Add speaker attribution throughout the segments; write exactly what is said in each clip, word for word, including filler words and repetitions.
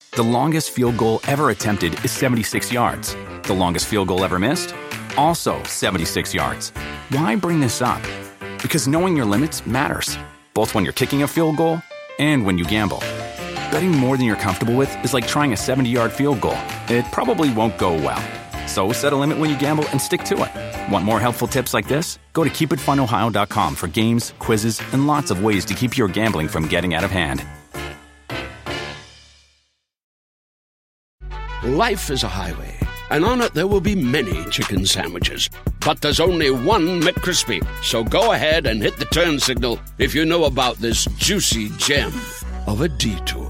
Speaker 1: The longest field goal ever attempted is seventy-six yards. The longest field goal ever missed? Also seventy-six yards. Why bring this up? Because knowing your limits matters, both when you're kicking a field goal and when you gamble. Betting more than you're comfortable with is like trying a seventy-yard field goal. It probably won't go well. So set a limit when you gamble and stick to it. Want more helpful tips like this? Go to keep it fun ohio dot com for games, quizzes, and lots of ways to keep your gambling from getting out of hand.
Speaker 2: Life is a highway, and on it there will be many chicken sandwiches. But there's only one McCrispy. So go ahead and hit the turn signal if you know about this juicy gem of a detour.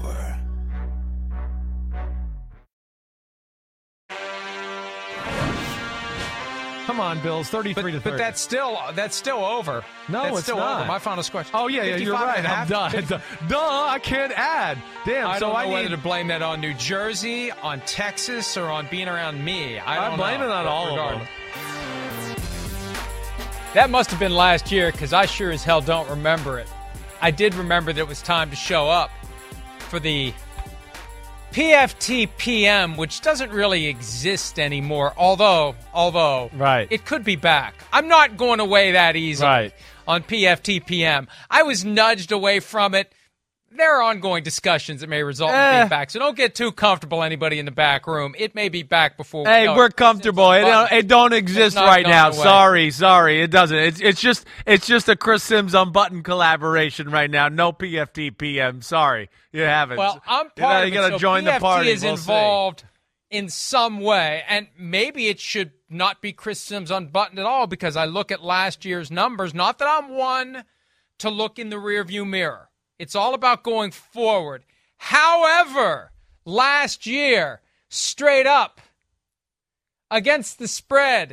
Speaker 3: Come on, Bills, thirty-three
Speaker 4: but,
Speaker 3: to thirty.
Speaker 4: But that's still that's still over.
Speaker 3: No,
Speaker 4: that's
Speaker 3: it's
Speaker 4: still
Speaker 3: not.
Speaker 4: over. My final score.
Speaker 3: Oh yeah, yeah, you're right. I'm done. Duh, I can't add. Damn.
Speaker 4: I
Speaker 3: so
Speaker 4: don't know
Speaker 3: I need...
Speaker 4: whether to blame that on New Jersey, on Texas, or on being around me. I don't
Speaker 3: I'm blaming
Speaker 4: know.
Speaker 3: it on all
Speaker 4: Regardless.
Speaker 3: of them.
Speaker 5: That must have been last year because I sure as hell don't remember it. I did remember that it was time to show up for the P F T P M, which doesn't really exist anymore, although although
Speaker 3: right.
Speaker 5: it could be back. I'm not going away that easily
Speaker 3: right.
Speaker 5: on P F T P M. I was nudged away from it. There are ongoing discussions that may result
Speaker 3: eh.
Speaker 5: in being back, so don't get too comfortable, anybody in the back room. It may be back before we
Speaker 3: Hey,
Speaker 5: know
Speaker 3: we're
Speaker 5: it.
Speaker 3: comfortable. It don't, it don't exist right now.
Speaker 5: Away.
Speaker 3: Sorry, sorry. It doesn't. It's it's just it's just a Chris Sims Unbuttoned collaboration right now. No P F T P M. Sorry. You haven't.
Speaker 5: Well, I'm part
Speaker 3: you know,
Speaker 5: of
Speaker 3: you
Speaker 5: it,
Speaker 3: gotta
Speaker 5: so
Speaker 3: join
Speaker 5: P F T
Speaker 3: the party.
Speaker 5: is
Speaker 3: We'll
Speaker 5: involved
Speaker 3: see.
Speaker 5: in some way, and maybe it should not be Chris Sims Unbuttoned at all because I look at last year's numbers. Not that I'm one to look in the rearview mirror. It's all about going forward. However, last year, straight up, against the spread,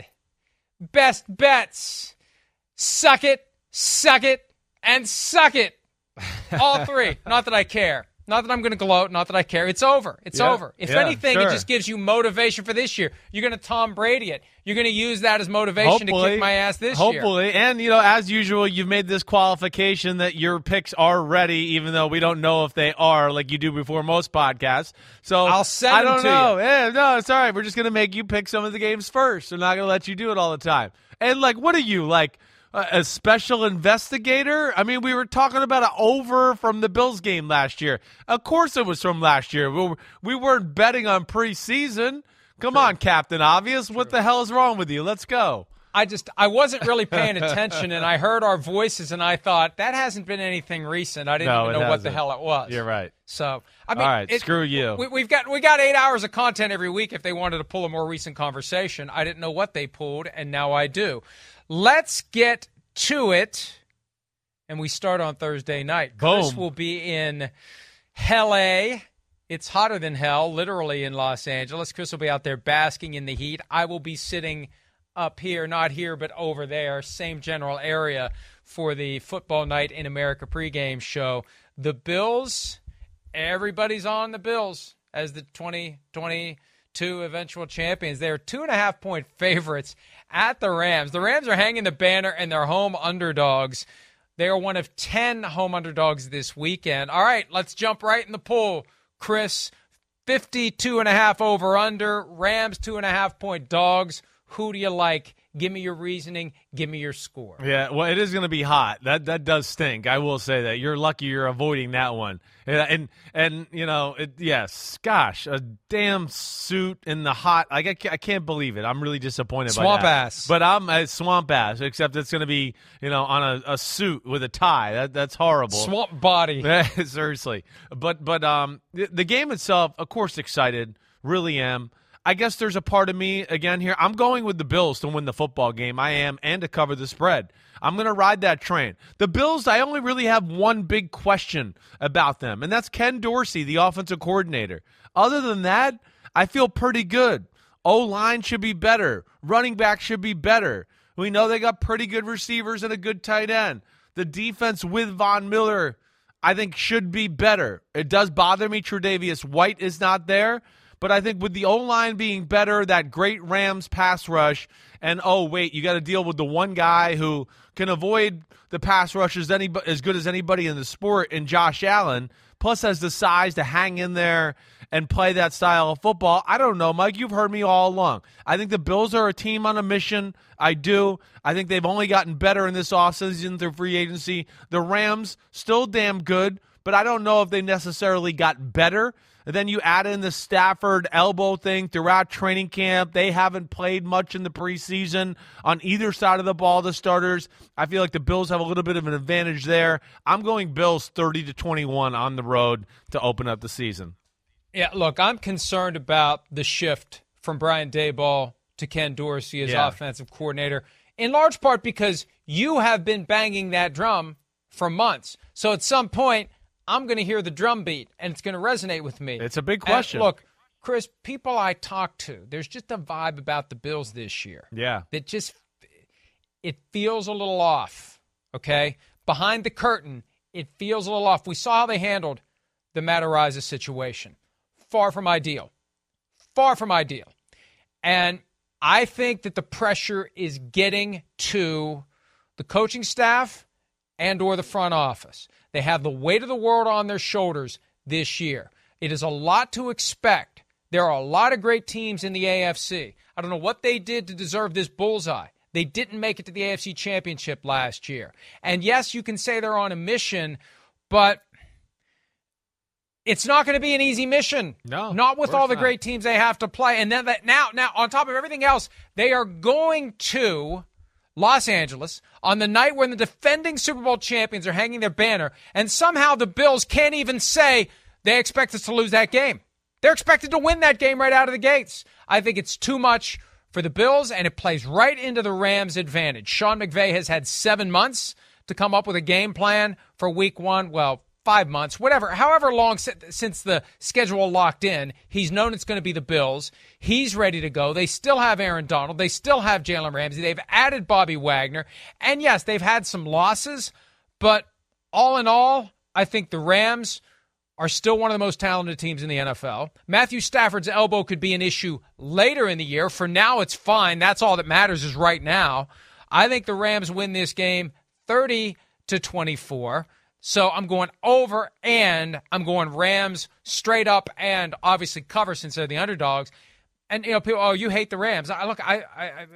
Speaker 5: best bets, suck it, suck it, and suck it. All three. Not that I care. Not that I'm going to gloat. Not that I care. It's over. It's
Speaker 3: yeah,
Speaker 5: over. If
Speaker 3: yeah,
Speaker 5: anything,
Speaker 3: sure.
Speaker 5: it just gives you motivation for this year. You're going to Tom Brady it. You're going to use that as motivation
Speaker 3: hopefully,
Speaker 5: to kick my ass this
Speaker 3: hopefully.
Speaker 5: year.
Speaker 3: Hopefully. And, you know, as usual, you've made this qualification that your picks are ready, even though we don't know if they are like you do before most podcasts. So
Speaker 5: I'll send
Speaker 3: I
Speaker 5: them
Speaker 3: don't
Speaker 5: to
Speaker 3: know.
Speaker 5: you.
Speaker 3: Yeah, no, it's all right. We're just going to make you pick some of the games first. We're not going to let you do it all the time. And, like, what are you, like, a special investigator? I mean, we were talking about an over from the Bills game last year. Of course it was from last year. We, were, we weren't betting on preseason. Come True. on, Captain Obvious. True. What the hell is wrong with you? Let's go.
Speaker 5: I just, I wasn't really paying attention, and I heard our voices, and I thought, that hasn't been anything recent. I didn't
Speaker 3: no,
Speaker 5: even know
Speaker 3: hasn't.
Speaker 5: what the hell it was.
Speaker 3: You're right.
Speaker 5: So, I mean,
Speaker 3: all right,
Speaker 5: it,
Speaker 3: screw you.
Speaker 5: We, we've got we got eight hours of content every week if they wanted to pull a more recent conversation. I didn't know what they pulled, and now I do. Let's get to it, and we start on Thursday night.
Speaker 3: Boom.
Speaker 5: Chris will be in Hell A. It's hotter than hell, literally, in Los Angeles. Chris will be out there basking in the heat. I will be sitting up here, not here, but over there, same general area for the Football Night in America pregame show. The Bills, everybody's on the Bills as the twenty twenty-two eventual champions. They're two and a half point favorites at the Rams. The Rams are hanging the banner, and they're home underdogs. They are one of ten home underdogs this weekend. All right, let's jump right in the pool. Chris, fifty-two and a half over under, Rams two and a half point dogs. Who do you like? Give me your reasoning. Give me your score.
Speaker 3: Yeah, well, it is going to be hot. That that does stink. I will say that. You're lucky you're avoiding that one. And and, and you know, it, yes, gosh, a damn suit in the hot. Like I can't, I can't believe it. I'm really disappointed
Speaker 5: swamp
Speaker 3: by that.
Speaker 5: ass.
Speaker 3: But I'm a swamp ass, except it's going to be, you know, on a, a suit with a tie. That that's horrible.
Speaker 5: Swamp body.
Speaker 3: Seriously. But but um the, the game itself, of course, excited. Really am. I guess there's a part of me, again, here. I'm going with the Bills to win the football game. I am, and to cover the spread. I'm going to ride that train. The Bills, I only really have one big question about them, and that's Ken Dorsey, the offensive coordinator. Other than that, I feel pretty good. O-line should be better. Running back should be better. We know they got pretty good receivers and a good tight end. The defense with Von Miller, I think, should be better. It does bother me Tre'Davious White is not there. But I think with the O-line being better, that great Rams pass rush, and, oh, wait, you got to deal with the one guy who can avoid the pass rush as, any, as good as anybody in the sport, in Josh Allen, plus has the size to hang in there and play that style of football. I don't know, Mike. You've heard me all along. I think the Bills are a team on a mission. I do. I think they've only gotten better in this offseason through free agency. The Rams, still damn good, but I don't know if they necessarily got better. And then you add in the Stafford elbow thing throughout training camp. They haven't played much in the preseason on either side of the ball, the starters. I feel like the Bills have a little bit of an advantage there. I'm going Bills thirty to twenty-one on the road to open up the season.
Speaker 5: Yeah, look, I'm concerned about the shift from Brian Daboll to Ken Dorsey as
Speaker 3: yeah.
Speaker 5: offensive coordinator, in large part because you have been banging that drum for months. So at some point, I'm going to hear the drum beat, and it's going to resonate with me.
Speaker 3: It's a big question.
Speaker 5: And look, Chris, people I talk to, there's just a vibe about the Bills this year.
Speaker 3: Yeah.
Speaker 5: That just, it feels a little off, okay? Behind the curtain, it feels a little off. We saw how they handled the Matt Araiza situation. Far from ideal. Far from ideal. And I think that the pressure is getting to the coaching staff and or the front office. They have the weight of the world on their shoulders this year. It is a lot to expect. There are a lot of great teams in the A F C. I don't know what they did to deserve this bullseye. They didn't make it to the A F C Championship last year. And yes, you can say they're on a mission, but it's not going to be an easy mission.
Speaker 3: No.
Speaker 5: Not with all the
Speaker 3: not.
Speaker 5: great teams they have to play. And then that now, now on top of everything else, they are going to Los Angeles on the night when the defending Super Bowl champions are hanging their banner, and somehow the Bills can't even say they expect us to lose that game. They're expected to win that game right out of the gates. I think it's too much for the Bills, and it plays right into the Rams' advantage. Sean McVay has had seven months to come up with a game plan for week one. Well, five months, whatever, however long since the schedule locked in, he's known it's going to be the Bills. He's ready to go. They still have Aaron Donald. They still have Jalen Ramsey. They've added Bobby Wagner. And yes, they've had some losses, but all in all, I think the Rams are still one of the most talented teams in the N F L. Matthew Stafford's elbow could be an issue later in the year. For now, it's fine. That's all that matters is right now. I think the Rams win this game thirty to twenty-four. So I'm going over, and I'm going Rams straight up, and obviously cover since they're the underdogs. And you know, people, oh, you hate the Rams. I look, I, I, I,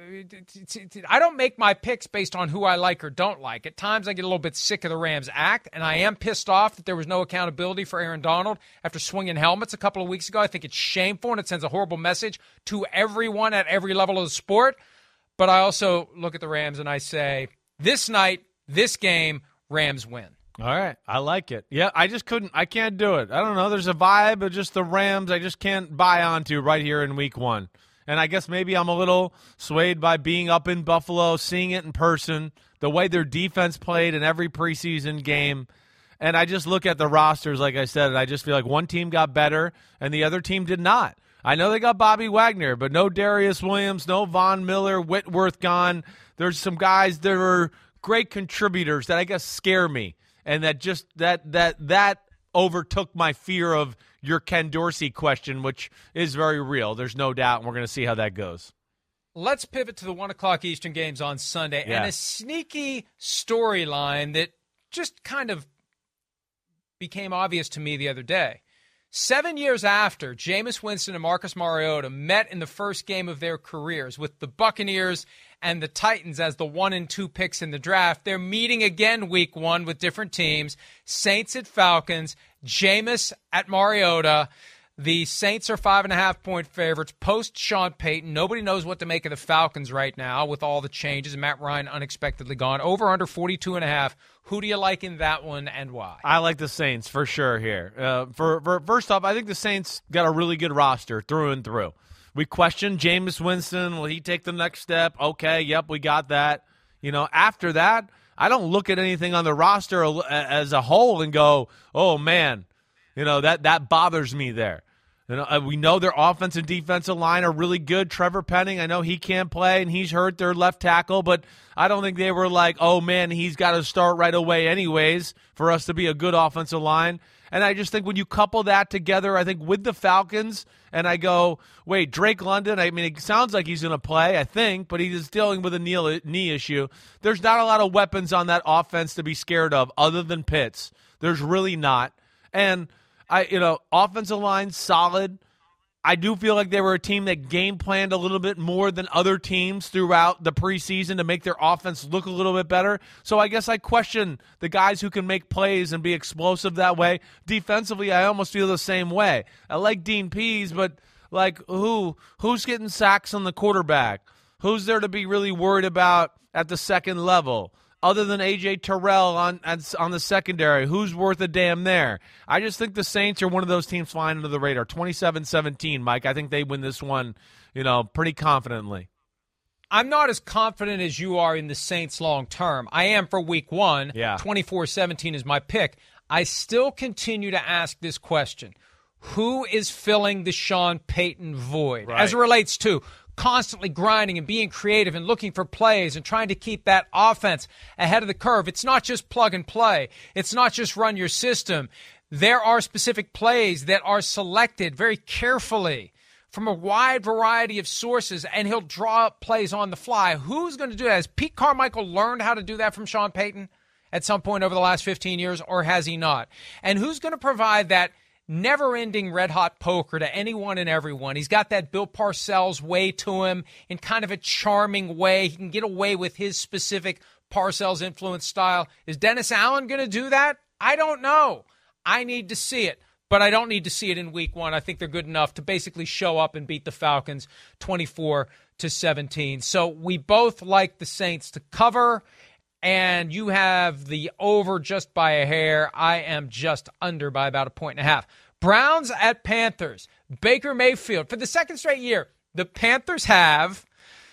Speaker 5: I don't make my picks based on who I like or don't like. At times, I get a little bit sick of the Rams act, and I am pissed off that there was no accountability for Aaron Donald after swinging helmets a couple of weeks ago. I think it's shameful, and it sends a horrible message to everyone at every level of the sport. But I also look at the Rams and I say, this night, this game, Rams win.
Speaker 3: All right. I like it. Yeah, I just couldn't. I can't do it. I don't know. There's a vibe of just the Rams I just can't buy onto right here in week one. And I guess maybe I'm a little swayed by being up in Buffalo, seeing it in person, the way their defense played in every preseason game. And I just look at the rosters, like I said, and I just feel like one team got better and the other team did not. I know they got Bobby Wagner, but no Darius Williams, no Von Miller, Whitworth gone. There's some guys that are great contributors that I guess scare me. And that just that that that overtook my fear of your Ken Dorsey question, which is very real. There's no doubt, and we're going to see how that goes.
Speaker 5: Let's pivot to the one o'clock Eastern games on Sunday,
Speaker 3: yeah.
Speaker 5: and a sneaky storyline that just kind of became obvious to me the other day. Seven years after Jameis Winston and Marcus Mariota met in the first game of their careers with the Buccaneers and the Titans as the one and two picks in the draft, they're meeting again week one with different teams. Saints at Falcons, Jameis at Mariota. The Saints are five and a half point favorites post Sean Payton. Nobody knows what to make of the Falcons right now with all the changes. Matt Ryan unexpectedly gone. Over under forty-two and a half. Who do you like in that one and why?
Speaker 3: I like the Saints for sure here. Uh, for, for first off, I think the Saints got a really good roster through and through. We questioned Jameis Winston. Will he take the next step? Okay, yep, we got that. You know, after that, I don't look at anything on the roster as a whole and go, oh, man, you know, that, that bothers me there. You know, we know their offensive and defensive line are really good. Trevor Penning, I know he can't play, and he's hurt their left tackle, but I don't think they were like, oh, man, he's got to start right away anyways for us to be a good offensive line. And I just think when you couple that together, I think with the Falcons, and I go, wait, Drake London, I mean, it sounds like he's going to play, I think, but he's dealing with a knee, knee issue. There's not a lot of weapons on that offense to be scared of other than Pitts. There's really not. And I you know, offensive line solid. I do feel like they were a team that game planned a little bit more than other teams throughout the preseason to make their offense look a little bit better. So I guess I question the guys who can make plays and be explosive that way. Defensively, I almost feel the same way. I like Dean Pease, but like who who's getting sacks on the quarterback? Who's there to be really worried about at the second level? Other than A J Terrell on on the secondary, who's worth a damn there? I just think the Saints are one of those teams flying under the radar. twenty-seven seventeen, Mike. I think they win this one, you know, pretty confidently.
Speaker 5: I'm not as confident as you are in the Saints long term. I am for week one.
Speaker 3: Yeah.
Speaker 5: twenty-four seventeen is my pick. I still continue to ask this question. Who is filling the Sean Payton void?
Speaker 3: Right.
Speaker 5: As it relates to constantly grinding and being creative and looking for plays and trying to keep that offense ahead of the curve. It's not just plug and play. It's not just run your system. There are specific plays that are selected very carefully from a wide variety of sources, and he'll draw up plays on the fly. Who's going to do that? Has Pete Carmichael learned how to do that from Sean Payton at some point over the last fifteen years, or has he not? And who's going to provide that never-ending red-hot poker to anyone and everyone? He's got that Bill Parcells way to him in kind of a charming way. He can get away with his specific Parcells influence style. Is Dennis Allen going to do that? I don't know. I need to see it, but I don't need to see it in week one. I think they're good enough to basically show up and beat the Falcons twenty-four to seventeen. So we both like the Saints to cover, and you have the over just by a hair. I am just under by about a point and a half. Browns at Panthers. Baker Mayfield. For the second straight year, the Panthers have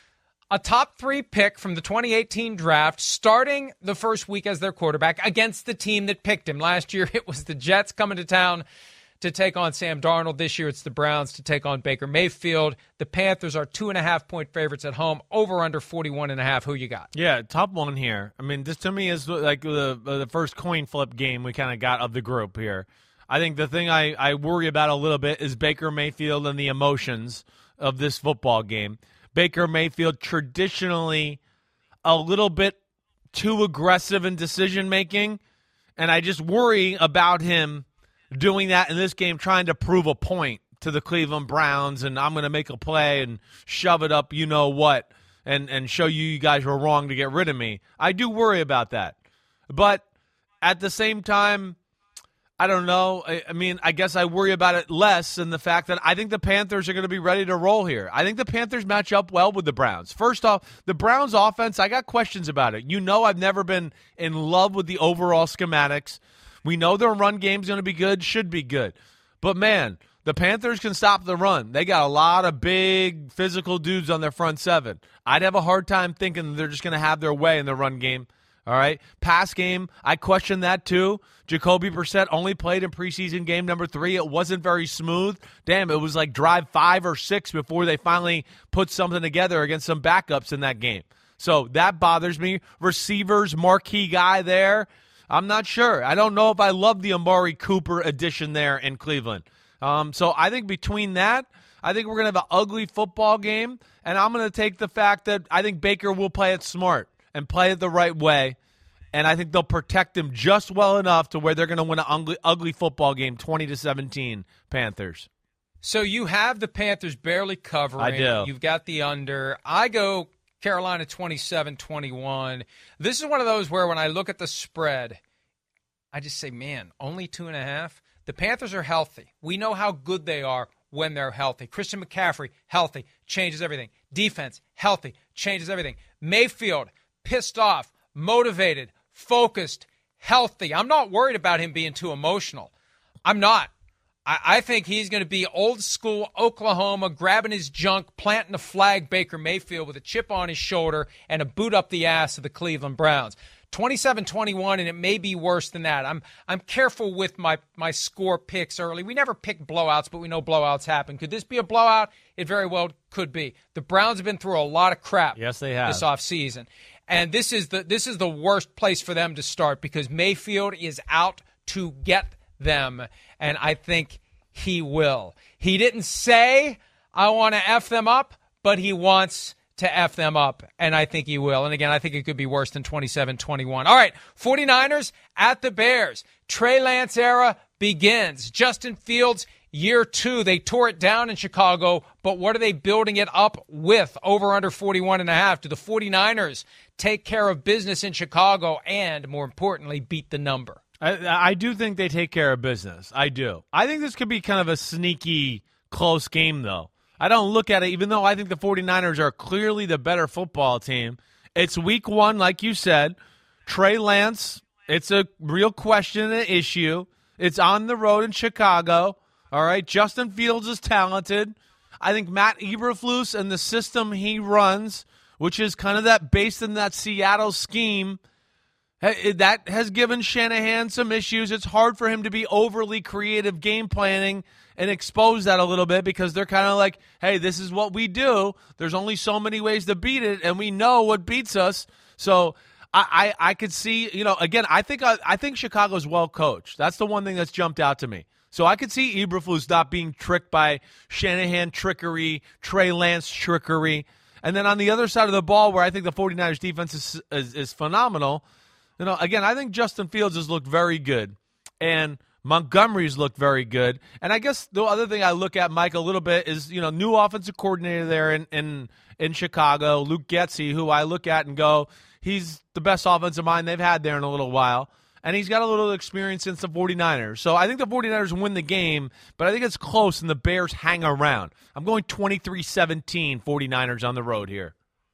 Speaker 5: a top three pick from the twenty eighteen draft starting the first week as their quarterback against the team that picked him. Last year, it was the Jets coming to town to take on Sam Darnold. This year, it's the Browns to take on Baker Mayfield. The Panthers are two and a half point favorites at home, over under forty-one and a half. Who you got?
Speaker 3: Yeah, top one here. I mean, this to me is like the the first coin flip game we kind of got of the group here. I think the thing I, I worry about a little bit is Baker Mayfield and the emotions of this football game. Baker Mayfield traditionally a little bit too aggressive in decision-making, and I just worry about him doing that in this game, trying to prove a point to the Cleveland Browns, and I'm going to make a play and shove it up you-know-what and, and show you you guys were wrong to get rid of me. I do worry about that. But at the same time, I don't know. I, I mean, I guess I worry about it less than the fact that I think the Panthers are going to be ready to roll here. I think the Panthers match up well with the Browns. First off, the Browns offense, I got questions about it. You know I've never been in love with the overall schematics. We know their run game's going to be good, should be good. But, man, the Panthers can stop the run. They got a lot of big physical dudes on their front seven. I'd have a hard time thinking they're just going to have their way in the run game. All right, pass game, I question that too. Jacoby Brissett only played in preseason game number three. It wasn't very smooth. Damn, it was like drive five or six before they finally put something together against some backups in that game. So that bothers me. Receivers, marquee guy there. I'm not sure. I don't know if I love the Amari Cooper addition there in Cleveland. Um, so I think between that, I think we're going to have an ugly football game, and I'm going to take the fact that I think Baker will play it smart and play it the right way, and I think they'll protect him just well enough to where they're going to win an ugly, ugly football game, twenty to seventeen, Panthers.
Speaker 5: So you have the Panthers barely covering.
Speaker 3: I do.
Speaker 5: You've got the under. I go Carolina twenty-seven twenty-one. This is one of those where when I look at the spread, I just say, man, only two and a half? The Panthers are healthy. We know how good they are when they're healthy. Christian McCaffrey, healthy, changes everything. Defense, healthy, changes everything. Mayfield, pissed off, motivated, focused, healthy. I'm not worried about him being too emotional. I'm not. I, I think he's going to be old school Oklahoma, grabbing his junk, planting a flag Baker Mayfield with a chip on his shoulder and a boot up the ass of the Cleveland Browns. twenty-seven twenty-one, and it may be worse than that. I'm I'm careful with my, my score picks early. We never pick blowouts, but we know blowouts happen. Could this be a blowout? It very well could be. The Browns have been through a lot of crap
Speaker 3: yes, they have.
Speaker 5: this offseason. And this is the this is the worst place for them to start because Mayfield is out to get them, and I think he will. He didn't say, I want to F them up, but he wants to F them up, and I think he will. And again, I think it could be worse than twenty-seven twenty-one. All right, 49ers at the Bears. Trey Lance era, begins. Justin Fields, year two, they tore it down in Chicago, but what are they building it up with? Over under forty-one and a half. Do the 49ers take care of business in Chicago and, more importantly, beat the number?
Speaker 3: I, I do think they take care of business. I do. I think this could be kind of a sneaky, close game, though. I don't look at it, even though I think the 49ers are clearly the better football team. It's week one, like you said. Trey Lance, it's a real question and an issue. It's on the road in Chicago. All right, Justin Fields is talented. I think Matt Eberflus and the system he runs, which is kind of that based in that Seattle scheme, that has given Shanahan some issues. It's hard for him to be overly creative game planning and expose that a little bit because they're kind of like, hey, this is what we do. There's only so many ways to beat it, and we know what beats us. So I, I, I could see, you know, again, I think I, I think Chicago's well coached. That's the one thing that's jumped out to me. So I could see Eberflus not being tricked by Shanahan trickery, Trey Lance trickery. And then on the other side of the ball where I think the 49ers defense is, is, is phenomenal, you know, again, I think Justin Fields has looked very good. And Montgomery's looked very good. And I guess the other thing I look at, Mike, a little bit is, you know, new offensive coordinator there in, in, in Chicago, Luke Getsy, who I look at and go, he's the best offensive mind they've had there in a little while. And he's got a little experience since the 49ers. So I think the 49ers win the game, but I think it's close and the Bears hang around. I'm going twenty-three seventeen 49ers on the road here.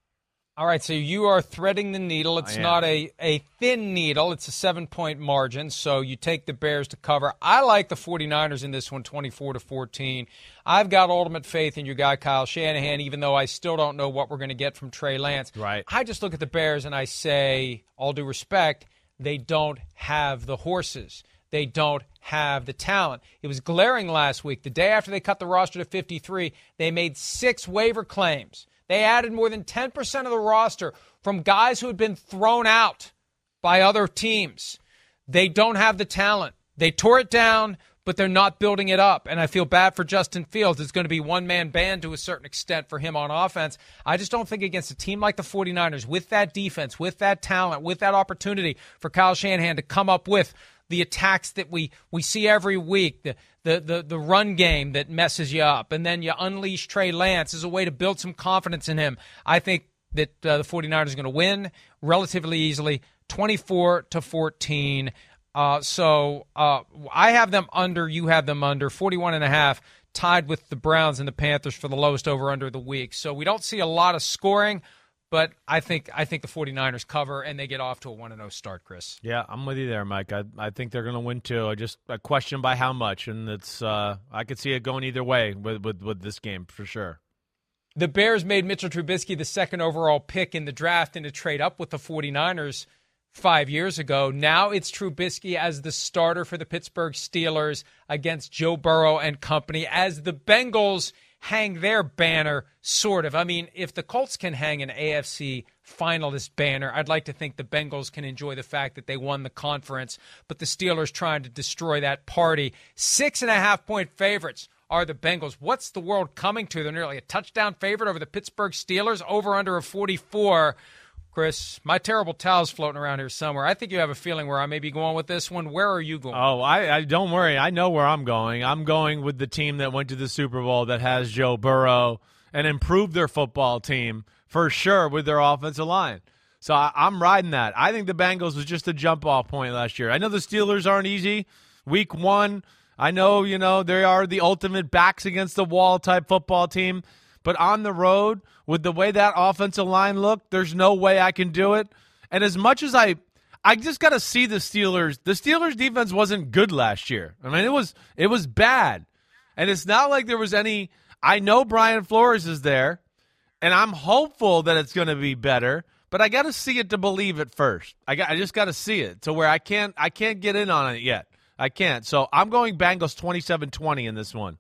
Speaker 5: All right, so you are threading the needle. It's not a, a thin needle. It's a seven-point margin, so you take the Bears to cover. I like the 49ers in this one, twenty-four to fourteen. I've got ultimate faith in your guy, Kyle Shanahan, even though I still don't know what we're going to get from Trey Lance.
Speaker 3: Right.
Speaker 5: I just look at the Bears and I say, all due respect, they don't have the horses. They don't have the talent. It was glaring last week. The day after they cut the roster to fifty-three, they made six waiver claims. They added more than ten percent of the roster from guys who had been thrown out by other teams. They don't have the talent. They tore it down, but they're not building it up. And I feel bad for Justin Fields. It's going to be one-man band to a certain extent for him on offense. I just don't think against a team like the 49ers, with that defense, with that talent, with that opportunity for Kyle Shanahan to come up with the attacks that we, we see every week, the, the, the, the run game that messes you up, and then you unleash Trey Lance as a way to build some confidence in him. I think that uh, the 49ers are going to win relatively easily, twenty-four to fourteen. Uh, so uh, I have them under, you have them under, forty-one and a half, tied with the Browns and the Panthers for the lowest over-under of the week. So we don't see a lot of scoring, but I think I think the 49ers cover, and they get off to a one and oh start, Chris.
Speaker 3: Yeah, I'm with you there, Mike. I I think they're going to win, too. I just a question by how much, and it's uh, I could see it going either way with, with, with this game for sure.
Speaker 5: The Bears made Mitchell Trubisky the second overall pick in the draft and to trade up with the 49ers five years ago. Now it's Trubisky as the starter for the Pittsburgh Steelers against Joe Burrow and company as the Bengals hang their banner, sort of. I mean, if the Colts can hang an A F C finalist banner, I'd like to think the Bengals can enjoy the fact that they won the conference, but the Steelers trying to destroy that party. Six and a half point favorites are the Bengals. What's the world coming to? They're nearly a touchdown favorite over the Pittsburgh Steelers, over under a forty-four. Chris, my terrible towel's floating around here somewhere. I think you have a feeling where I may be going with this one. Where are you going?
Speaker 3: Oh, I, I don't worry. I know where I'm going. I'm going with the team that went to the Super Bowl that has Joe Burrow and improved their football team for sure with their offensive line. So I, I'm riding that. I think the Bengals was just a jump-off point last year. I know the Steelers aren't easy. Week one, I know, you know, they are the ultimate backs-against-the-wall type football team. But on the road, with the way that offensive line looked, there's no way I can do it. And as much as I I just got to see the Steelers, the Steelers defense wasn't good last year. I mean, it was it was bad. And it's not like there was any – I know Brian Flores is there, and I'm hopeful that it's going to be better, but I got to see it to believe it first. I got I just got to see it to where I can't I can't get in on it yet. I can't. So I'm going Bengals twenty-seven twenty in this one.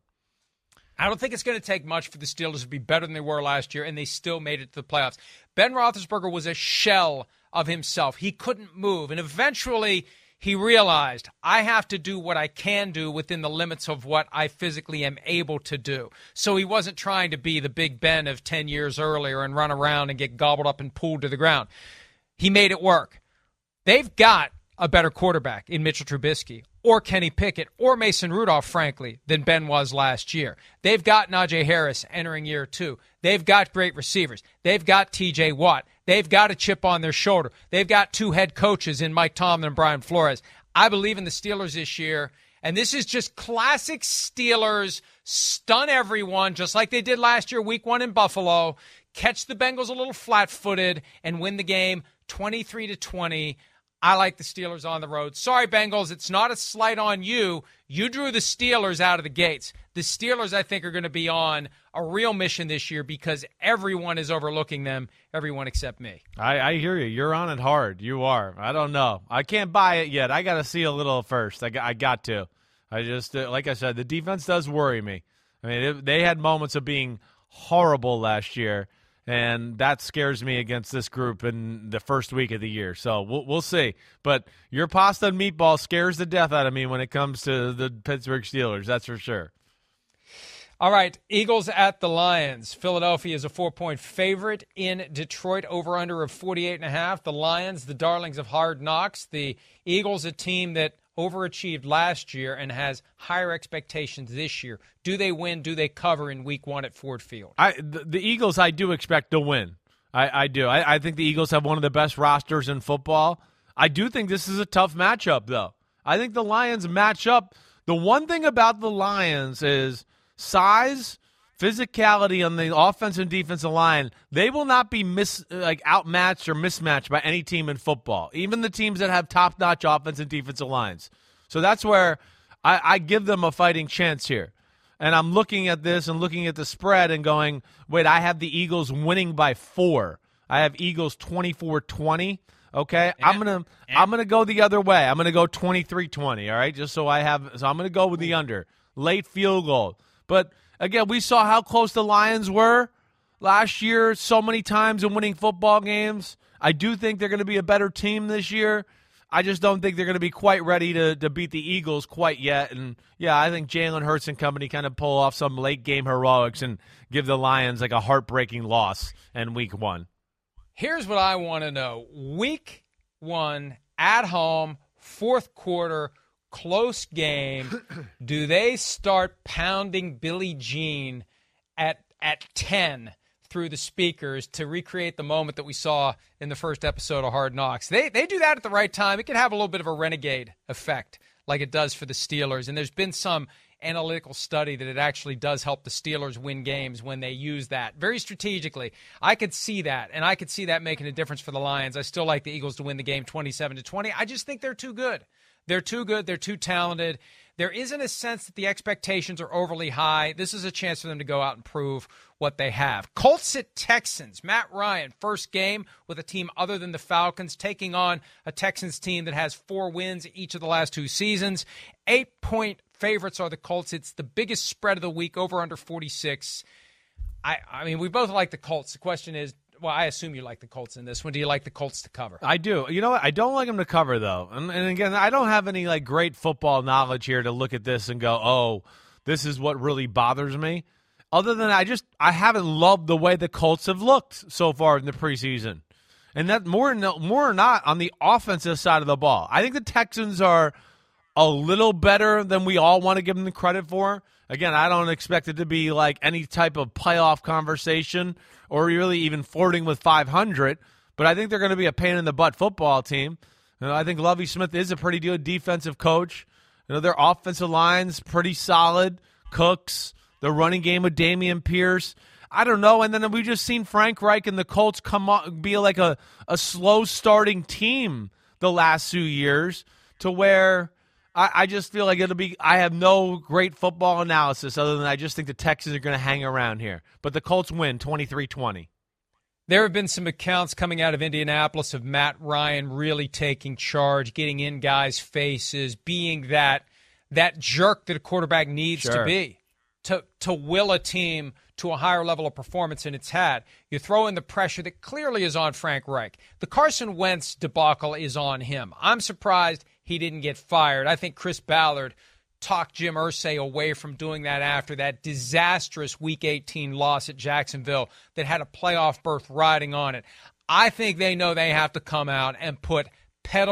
Speaker 5: I don't think it's going to take much for the Steelers to be better than they were last year, and they still made it to the playoffs. Ben Roethlisberger was a shell of himself. He couldn't move, and eventually he realized, I have to do what I can do within the limits of what I physically am able to do. So he wasn't trying to be the Big Ben of ten years earlier and run around and get gobbled up and pulled to the ground. He made it work. They've got a better quarterback in Mitchell Trubisky or Kenny Pickett or Mason Rudolph, frankly, than Ben was last year. They've got Najee Harris entering year two. They've got great receivers. They've got T J Watt. They've got a chip on their shoulder. They've got two head coaches in Mike Tomlin and Brian Flores. I believe in the Steelers this year, and this is just classic Steelers, stun everyone just like they did last year, week one in Buffalo, catch the Bengals a little flat-footed, and win the game twenty-three to twenty. I like the Steelers on the road. Sorry, Bengals, it's not a slight on you. You drew the Steelers out of the gates. The Steelers, I think, are going to be on a real mission this year because everyone is overlooking them, everyone except me.
Speaker 3: I, I hear you. You're on it hard. You are. I don't know. I can't buy it yet. I got to see a little first. I got, I got to. I just, uh, like I said, the defense does worry me. I mean, it, they had moments of being horrible last year, and that scares me against this group in the first week of the year. So we'll we'll see. But your pasta and meatball scares the death out of me when it comes to the Pittsburgh Steelers. That's for sure.
Speaker 5: All right, Eagles at the Lions. Philadelphia is a four-point favorite in Detroit, over-under of forty-eight and a half. The Lions, the darlings of Hard Knocks. The Eagles, a team that overachieved last year and has higher expectations this year. Do they win? Do they cover in week one at Ford Field?
Speaker 3: I the, the Eagles, I do expect to win. I, I do. I, I think the Eagles have one of the best rosters in football. I do think this is a tough matchup, though. I think the Lions match up. The one thing about the Lions is size, physicality on the offensive and defensive line. They will not be mis, like outmatched or mismatched by any team in football, even the teams that have top-notch offensive and defensive lines. So that's where I, I give them a fighting chance here. And I'm looking at this and looking at the spread and going, wait, I have the Eagles winning by four. I have Eagles twenty-four twenty. Okay, and, I'm gonna and. I'm gonna go the other way. I'm gonna go twenty-three twenty. All right, just so I have. So I'm gonna go with the under late field goal. But again, we saw how close the Lions were last year so many times in winning football games. I do think they're going to be a better team this year. I just don't think they're going to be quite ready to, to beat the Eagles quite yet. And, yeah, I think Jalen Hurts and company kind of pull off some late-game heroics and give the Lions like a heartbreaking loss in week one.
Speaker 5: Here's what I want to know. Week one, at home, fourth quarter, close game. Do they start pounding Billie Jean at at ten through the speakers to recreate the moment that we saw in the first episode of Hard Knocks? They they do that at the right time. It can have a little bit of a renegade effect like it does for the Steelers. And there's been some analytical study that it actually does help the Steelers win games when they use that very strategically. I could see that, and I could see that making a difference for the Lions. I still like the Eagles to win the game twenty-seven to twenty. I just think they're too good. They're too good. They're too talented. There isn't a sense that the expectations are overly high. This is a chance for them to go out and prove what they have. Colts at Texans. Matt Ryan, first game with a team other than the Falcons, taking on a Texans team that has four wins each of the last two seasons. Eight-point favorites are the Colts. It's the biggest spread of the week, over under forty-six. I, I mean, we both like the Colts. The question is, well, I assume you like the Colts in this one. Do you like the Colts to cover?
Speaker 3: I do. You know what? I don't like them to cover, though. And, and again, I don't have any like great football knowledge here to look at this and go, oh, this is what really bothers me. Other than I just I haven't loved the way the Colts have looked so far in the preseason. And that more, more or not on the offensive side of the ball. I think the Texans are a little better than we all want to give them the credit for. Again, I don't expect it to be like any type of playoff conversation or really even flirting with five hundred, but I think they're going to be a pain-in-the-butt football team. You know, I think Lovie Smith is a pretty good defensive coach. You know, their offensive line's pretty solid. Cooks, the running game with Dameon Pierce. I don't know. And then we've just seen Frank Reich and the Colts come up, be like a, a slow-starting team the last few years to where I, I just feel like it'll be – I have no great football analysis other than I just think the Texans are going to hang around here. But the Colts win twenty-three twenty.
Speaker 5: There have been some accounts coming out of Indianapolis of Matt Ryan really taking charge, getting in guys' faces, being that that jerk that a quarterback needs
Speaker 3: sure.
Speaker 5: to be to to will a team to a higher level of performance than it's had. You throw in the pressure that clearly is on Frank Reich. The Carson Wentz debacle is on him. I'm surprised he didn't get fired. I think Chris Ballard talked Jim Irsay away from doing that after that disastrous Week eighteen loss at Jacksonville that had a playoff berth riding on it. I think they know they have to come out and put pedal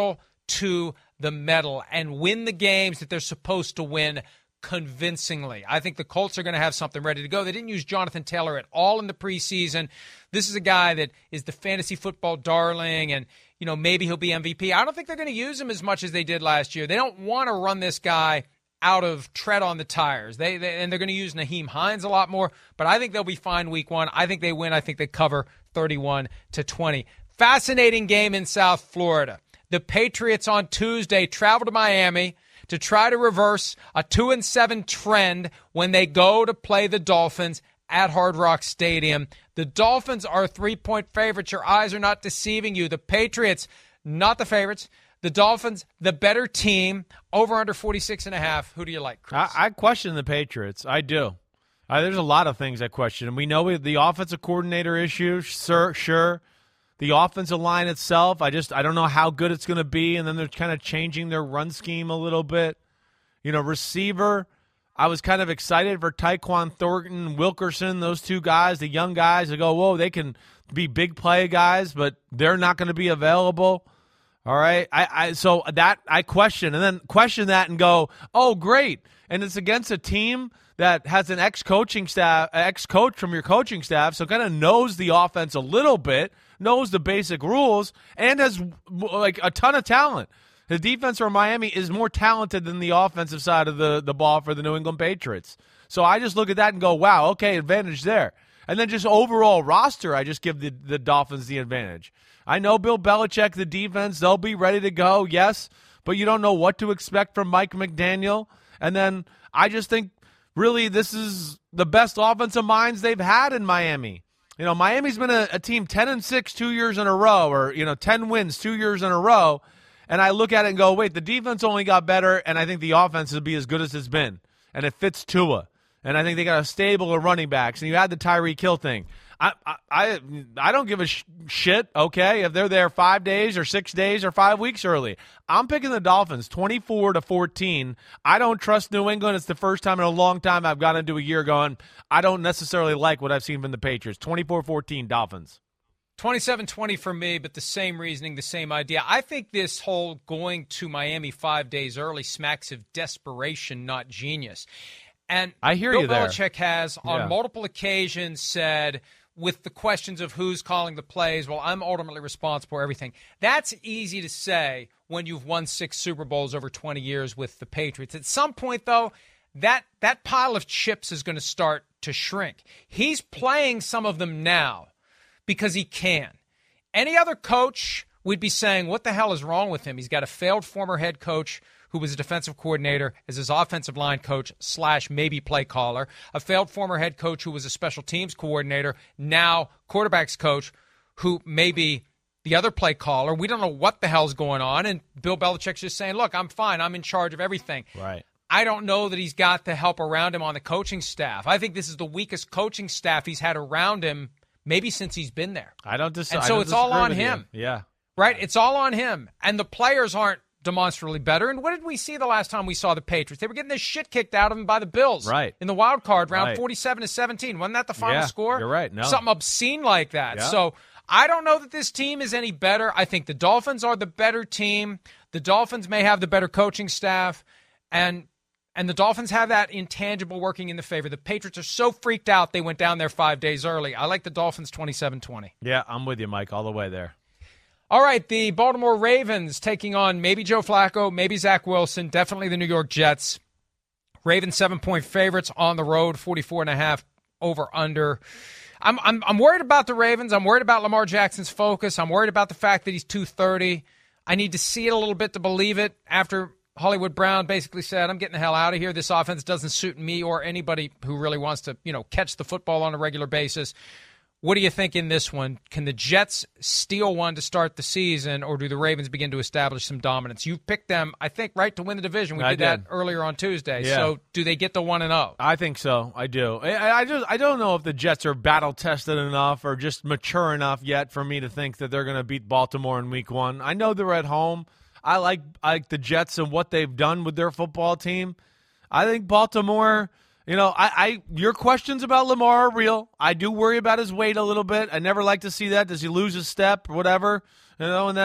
Speaker 5: to the metal and win the games that they're supposed to win convincingly. I think the Colts are going to have something ready to go. They didn't use Jonathan Taylor at all in the preseason. This is a guy that is the fantasy football darling, and you know maybe he'll be M V P. I don't think they're going to use him as much as they did last year. They don't want to run this guy out of tread on the tires. They, they and they're going to use Nyheim Hines a lot more, but I think they'll be fine week one. I think they win. I think they cover thirty-one to twenty. Fascinating game in South Florida. The Patriots on Tuesday travel to Miami to try to reverse a two and seven trend when they go to play the Dolphins at Hard Rock Stadium. The Dolphins are three-point favorites. Your eyes are not deceiving you. The Patriots, not the favorites. The Dolphins, the better team. Over under forty-six and a half. Who do you like, Chris?
Speaker 3: I, I question the Patriots. I do. Uh, there's a lot of things I question. And we know we, the offensive coordinator issue, sure, sure. The offensive line itself, I just I don't know how good it's going to be, and then they're kind of changing their run scheme a little bit. You know, receiver, I was kind of excited for Tyquan Thornton, Wilkerson, those two guys, the young guys. I go, whoa, they can be big play guys, but they're not going to be available. All right, I, I so that I question, and then question that and go, oh, great, and it's against a team that has an ex-coaching staff, ex-coach from your coaching staff, so kind of knows the offense a little bit, knows the basic rules, and has like a ton of talent. The defense for Miami is more talented than the offensive side of the, the ball for the New England Patriots. So I just look at that and go, wow, okay, advantage there. And then just overall roster, I just give the, the Dolphins the advantage. I know Bill Belichick, the defense, they'll be ready to go, yes, but you don't know what to expect from Mike McDaniel. And then I just think really this is the best offensive minds they've had in Miami. You know, Miami's been a, a team ten and six two years in a row, or, you know, ten wins two years in a row. And I look at it and go, wait, the defense only got better, and I think the offense will be as good as it's been. And it fits Tua. And I think they got a stable of running backs. And you had the Tyreek Hill thing. I I I, I don't give a sh- shit, okay, if they're there five days or six days or five weeks early. I'm picking the Dolphins twenty-four to fourteen. I don't trust New England. It's the first time in a long time I've gone into a year going, I don't necessarily like what I've seen from the Patriots. twenty-four fourteen Dolphins.
Speaker 5: twenty-seven twenty for me, but the same reasoning, the same idea. I think this whole going to Miami five days early smacks of desperation, not genius. And
Speaker 3: I hear
Speaker 5: Bill
Speaker 3: you there.
Speaker 5: Belichick has on
Speaker 3: Yeah.
Speaker 5: multiple occasions said, with the questions of who's calling the plays, well, I'm ultimately responsible for everything. That's easy to say when you've won six Super Bowls over twenty years with the Patriots. At some point, though, that that pile of chips is going to start to shrink. He's playing some of them now because he can. Any other coach, we'd be saying, what the hell is wrong with him? He's got a failed former head coach who was a defensive coordinator as his offensive line coach slash maybe play caller, a failed former head coach who was a special teams coordinator, now quarterbacks coach who may be the other play caller. We don't know what the hell's going on, and Bill Belichick's just saying, look, I'm fine. I'm in charge of everything.
Speaker 3: Right.
Speaker 5: I don't know that he's got the help around him on the coaching staff. I think this is the weakest coaching staff he's had around him maybe since he's been there.
Speaker 3: I don't dis-
Speaker 5: And
Speaker 3: I
Speaker 5: so
Speaker 3: don't
Speaker 5: it's all
Speaker 3: disagree
Speaker 5: on
Speaker 3: with you.
Speaker 5: him.
Speaker 3: Yeah.
Speaker 5: Right? It's all on him. And the players aren't demonstrably better. And what did we see the last time we saw the Patriots? They were getting this shit kicked out of them by the Bills.
Speaker 3: Right.
Speaker 5: In the wild card round,
Speaker 3: Right.
Speaker 5: forty-seven to seventeen. Wasn't that the final
Speaker 3: Yeah,
Speaker 5: score?
Speaker 3: you're right. No.
Speaker 5: Something obscene like that.
Speaker 3: Yeah.
Speaker 5: So I don't know that this team is any better. I think the Dolphins are the better team. The Dolphins may have the better coaching staff. And and the Dolphins have that intangible working in the favor. The Patriots are so freaked out they went down there five days early. I like the Dolphins twenty-seven twenty.
Speaker 3: Yeah, I'm with you, Mike, all the way there.
Speaker 5: All right, the Baltimore Ravens taking on maybe Joe Flacco, maybe Zach Wilson, definitely the New York Jets. Ravens seven-point favorites on the road, forty-four and a half over under. I'm I'm I'm worried about the Ravens. I'm worried about Lamar Jackson's focus. I'm worried about the fact that he's two thirty. I need to see it a little bit to believe it after Hollywood Brown basically said, I'm getting the hell out of here. This offense doesn't suit me or anybody who really wants to, you know, catch the football on a regular basis. What do you think in this one? Can the Jets steal one to start the season, or do the Ravens begin to establish some dominance? You've picked them, I think, right to win the division. We
Speaker 3: I
Speaker 5: did,
Speaker 3: did.
Speaker 5: that earlier on Tuesday.
Speaker 3: Yeah.
Speaker 5: So do they get the one and oh?
Speaker 3: I think so. I do. I, I just I don't know if the Jets are battle tested enough or just mature enough yet for me to think that they're going to beat Baltimore in Week One. I know they're at home. I like I like the Jets and what they've done with their football team. I think Baltimore. You know, I, I your questions about Lamar are real. I do worry about his weight a little bit. I never like to see that. Does he lose his step or whatever? You know, and then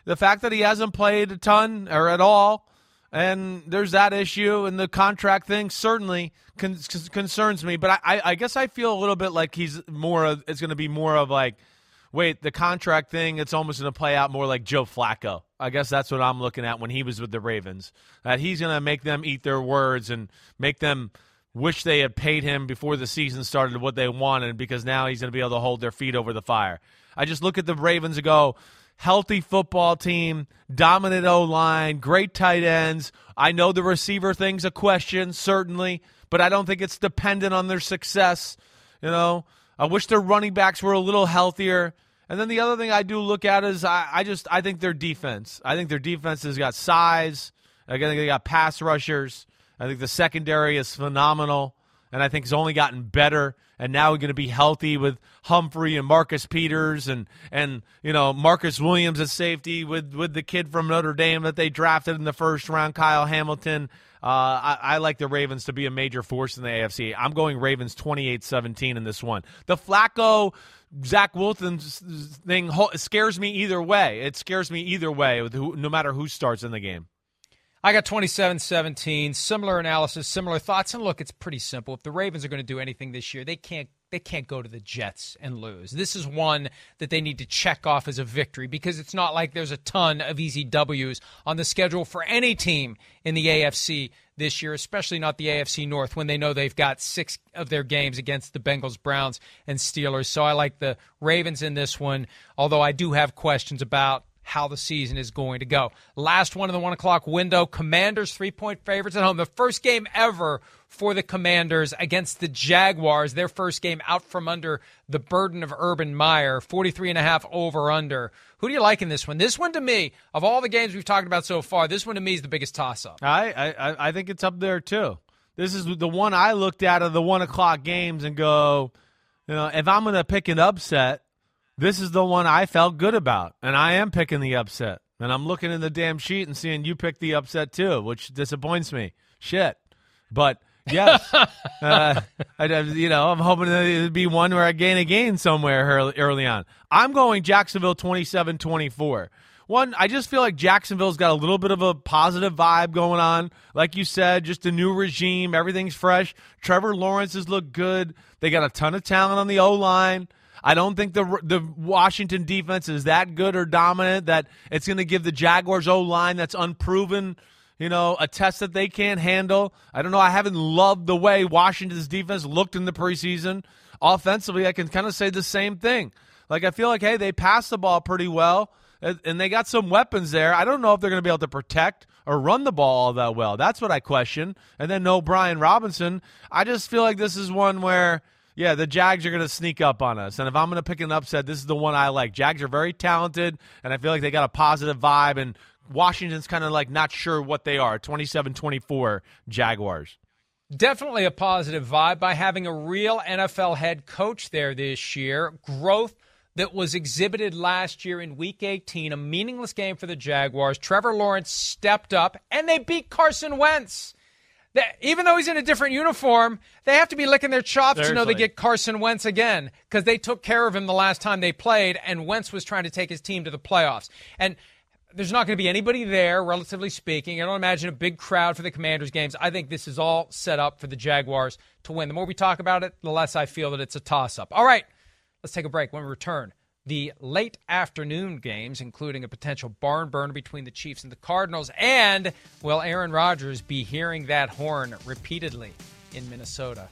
Speaker 3: the fact that he hasn't played a ton or at all, and there's that issue, and the contract thing certainly con- concerns me. But I, I, I guess I feel a little bit like he's more of, it's going to be more of like, wait, the contract thing, it's almost going to play out more like Joe Flacco. I guess that's what I'm looking at when he was with the Ravens, that he's going to make them eat their words and make them wish they had paid him before the season started what they wanted, because now he's going to be able to hold their feet over the fire. I just look at the Ravens and go, healthy football team, dominant O-line, great tight ends. I know the receiver thing's a question, certainly, but I don't think it's dependent on their success. You know, I wish their running backs were a little healthier. And then the other thing I do look at is I, I just I think their defense. I think their defense has got size. I think they got pass rushers. I think the secondary is phenomenal, and I think it's only gotten better. And now we're going to be healthy with Humphrey and Marcus Peters and, and you know, Marcus Williams at safety with, with the kid from Notre Dame that they drafted in the first round, Kyle Hamilton. Uh, I, I like the Ravens to be a major force in the A F C. I'm going Ravens twenty-eight seventeen in this one. The Flacco, Zach Wilson thing scares me either way. It scares me either way, with who, no matter who starts in the game.
Speaker 5: I got twenty-seven seventeen, similar analysis, similar thoughts, and look, it's pretty simple. If the Ravens are going to do anything this year, they can't they can't go to the Jets and lose. This is one that they need to check off as a victory, because it's not like there's a ton of easy W's on the schedule for any team in the A F C this year, especially not the A F C North, when they know they've got six of their games against the Bengals, Browns, and Steelers. So I like the Ravens in this one, although I do have questions about how the season is going to go. Last one in the one o'clock window, Commanders three-point favorites at home. The first game ever for the Commanders against the Jaguars. Their first game out from under the burden of Urban Meyer. forty-three and a half over-under. Who do you like in this one? This one, to me, of all the games we've talked about so far, this one to me is the biggest toss-up.
Speaker 3: I, I, I think it's up there, too. This is the one I looked at of the one o'clock games and go, you know, if I'm going to pick an upset, this is the one I felt good about, and I am picking the upset. And I'm looking in the damn sheet and seeing you pick the upset too, which disappoints me. Shit. But, yes, uh, I, you know, I'm hoping that it would be one where I gain a gain somewhere early, early on. I'm going Jacksonville twenty-seven twenty-four. One, I just feel like Jacksonville's got a little bit of a positive vibe going on. Like you said, just a new regime. Everything's fresh. Trevor Lawrence has looked good. They got a ton of talent on the O-line. I don't think the the Washington defense is that good or dominant that it's going to give the Jaguars O-line that's unproven, you know, a test that they can't handle. I don't know. I haven't loved the way Washington's defense looked in the preseason. Offensively, I can kind of say the same thing. Like, I feel like, hey, they passed the ball pretty well, and they got some weapons there. I don't know if they're going to be able to protect or run the ball all that well. That's what I question. And then no Brian Robinson. I just feel like this is one where, yeah, the Jags are going to sneak up on us. And if I'm going to pick an upset, this is the one I like. Jags are very talented, and I feel like they got a positive vibe, and Washington's kind of like not sure what they are. twenty-seven twenty-four Jaguars.
Speaker 5: Definitely a positive vibe by having a real N F L head coach there this year. Growth that was exhibited last year in Week eighteen, a meaningless game for the Jaguars. Trevor Lawrence stepped up, and they beat Carson Wentz. Even though he's in a different uniform, they have to be licking their chops Seriously. to know they get Carson Wentz again, because they took care of him the last time they played, and Wentz was trying to take his team to the playoffs. And there's not going to be anybody there, relatively speaking. I don't imagine a big crowd for the Commanders games. I think this is all set up for the Jaguars to win. The more we talk about it, the less I feel that it's a toss-up. All right, let's take a break. When we return, the late afternoon games, including a potential barn burner between the Chiefs and the Cardinals, and will Aaron Rodgers be hearing that horn repeatedly in Minnesota?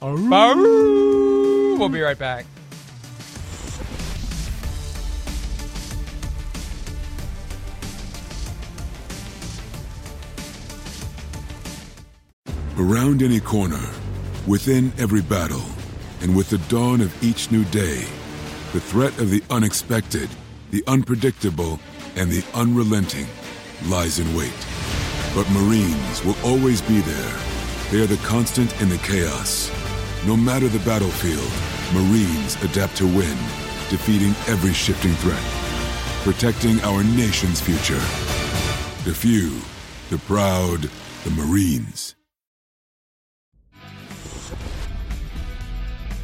Speaker 5: Aroo. We'll be right back.
Speaker 6: Around any corner, within every battle, and with the dawn of each new day, the threat of the unexpected, the unpredictable, and the unrelenting lies in wait. But Marines will always be there. They are the constant in the chaos. No matter the battlefield, Marines adapt to win, defeating every shifting threat, protecting our nation's future. The few, the proud, the Marines.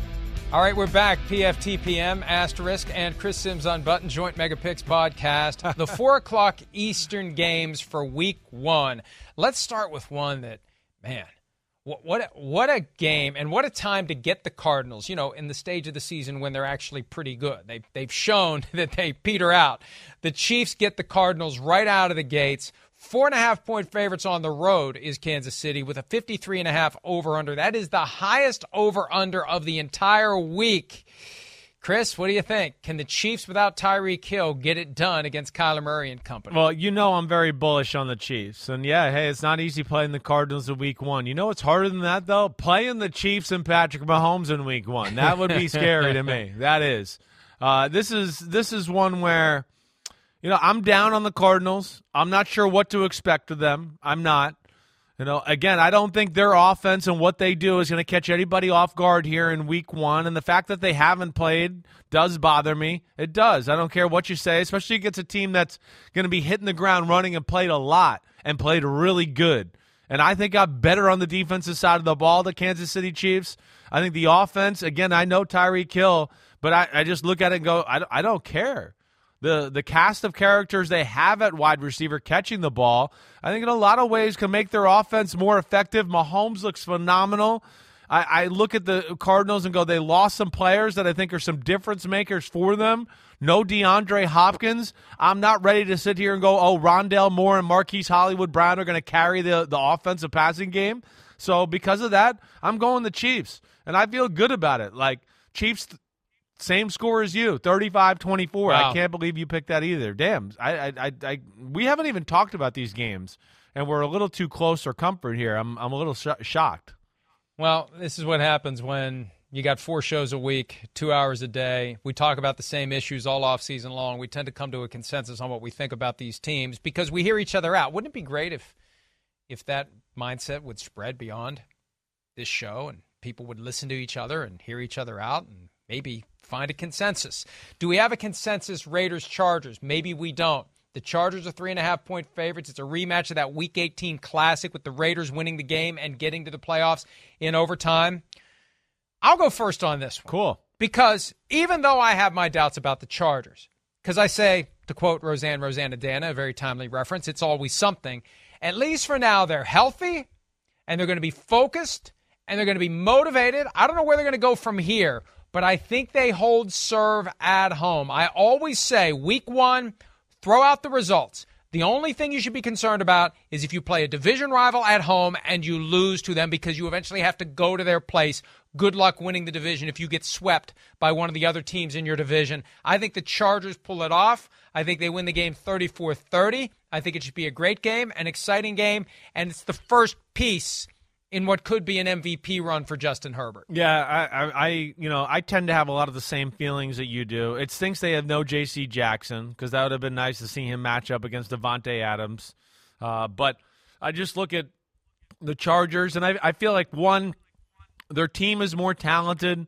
Speaker 5: All right, we're back. P F T P M, Asterisk, and Chris Sims Unbuttoned, Joint Megapix podcast. The four o'clock Eastern games for week one. Let's start with one that, man, what, what, a, what a game and what a time to get the Cardinals, you know, in the stage of the season when they're actually pretty good. They, they've shown that they peter out. The Chiefs get the Cardinals right out of the gates. Four and a half point favorites on the road is Kansas City with a fifty-three and a half over-under. That is the highest over-under of the entire week. Chris, what do you think? Can the Chiefs without Tyreek Hill get it done against Kyler Murray and company?
Speaker 3: Well, you know I'm very bullish on the Chiefs. And, yeah, hey, it's not easy playing the Cardinals in week one. You know what's harder than that, though? Playing the Chiefs and Patrick Mahomes in week one. That would be scary to me. That is. Uh, this is this is one where – You know, I'm down on the Cardinals. I'm not sure what to expect of them. I'm not. You know, again, I don't think their offense and what they do is going to catch anybody off guard here in week one. And the fact that they haven't played does bother me. It does. I don't care what you say, especially against a team that's going to be hitting the ground running and played a lot and played really good. And I think I'm better on the defensive side of the ball, the Kansas City Chiefs. I think the offense, again, I know Tyreek Hill, but I, I just look at it and go, I, I don't care. The the cast of characters they have at wide receiver catching the ball, I think in a lot of ways can make their offense more effective. Mahomes looks phenomenal. I, I look at the Cardinals and go, they lost some players that I think are some difference makers for them. No DeAndre Hopkins. I'm not ready to sit here and go, oh, Rondale Moore and Marquise Hollywood Brown are going to carry the, the offensive passing game. So because of that, I'm going the Chiefs. And I feel good about it. Like, Chiefs – same score as you, thirty-five twenty-four.
Speaker 5: Wow.
Speaker 3: I can't believe you picked that either. Damn, I, I, I, I, we haven't even talked about these games, and we're a little too close for comfort here. I'm, I'm a little sh- shocked.
Speaker 5: Well, this is what happens when you got four shows a week, two hours a day. We talk about the same issues all off season long. We tend to come to a consensus on what we think about these teams because we hear each other out. Wouldn't it be great if, if that mindset would spread beyond this show and people would listen to each other and hear each other out and maybe find a consensus? Do we have a consensus Raiders-Chargers? Maybe we don't. The Chargers are three and a half point favorites. It's a rematch of that Week eighteen classic with the Raiders winning the game and getting to the playoffs in overtime. I'll go first on this one.
Speaker 3: Cool.
Speaker 5: Because even though I have my doubts about the Chargers, because I say, to quote Roseanne Rosanna-Dana, a very timely reference, it's always something. At least for now, they're healthy, and they're going to be focused, and they're going to be motivated. I don't know where they're going to go from here, but I think they hold serve at home. I always say, week one, throw out the results. The only thing you should be concerned about is if you play a division rival at home and you lose to them because you eventually have to go to their place. Good luck winning the division if you get swept by one of the other teams in your division. I think the Chargers pull it off. I think they win the game thirty-four thirty. I think it should be a great game, an exciting game, and it's the first piece in what could be an M V P run for Justin Herbert.
Speaker 3: Yeah, I, I, I, you know, I tend to have a lot of the same feelings that you do. It stinks they have no J C Jackson because that would have been nice to see him match up against Devontae Adams. Uh, but I just look at the Chargers, and I, I feel like, one, their team is more talented.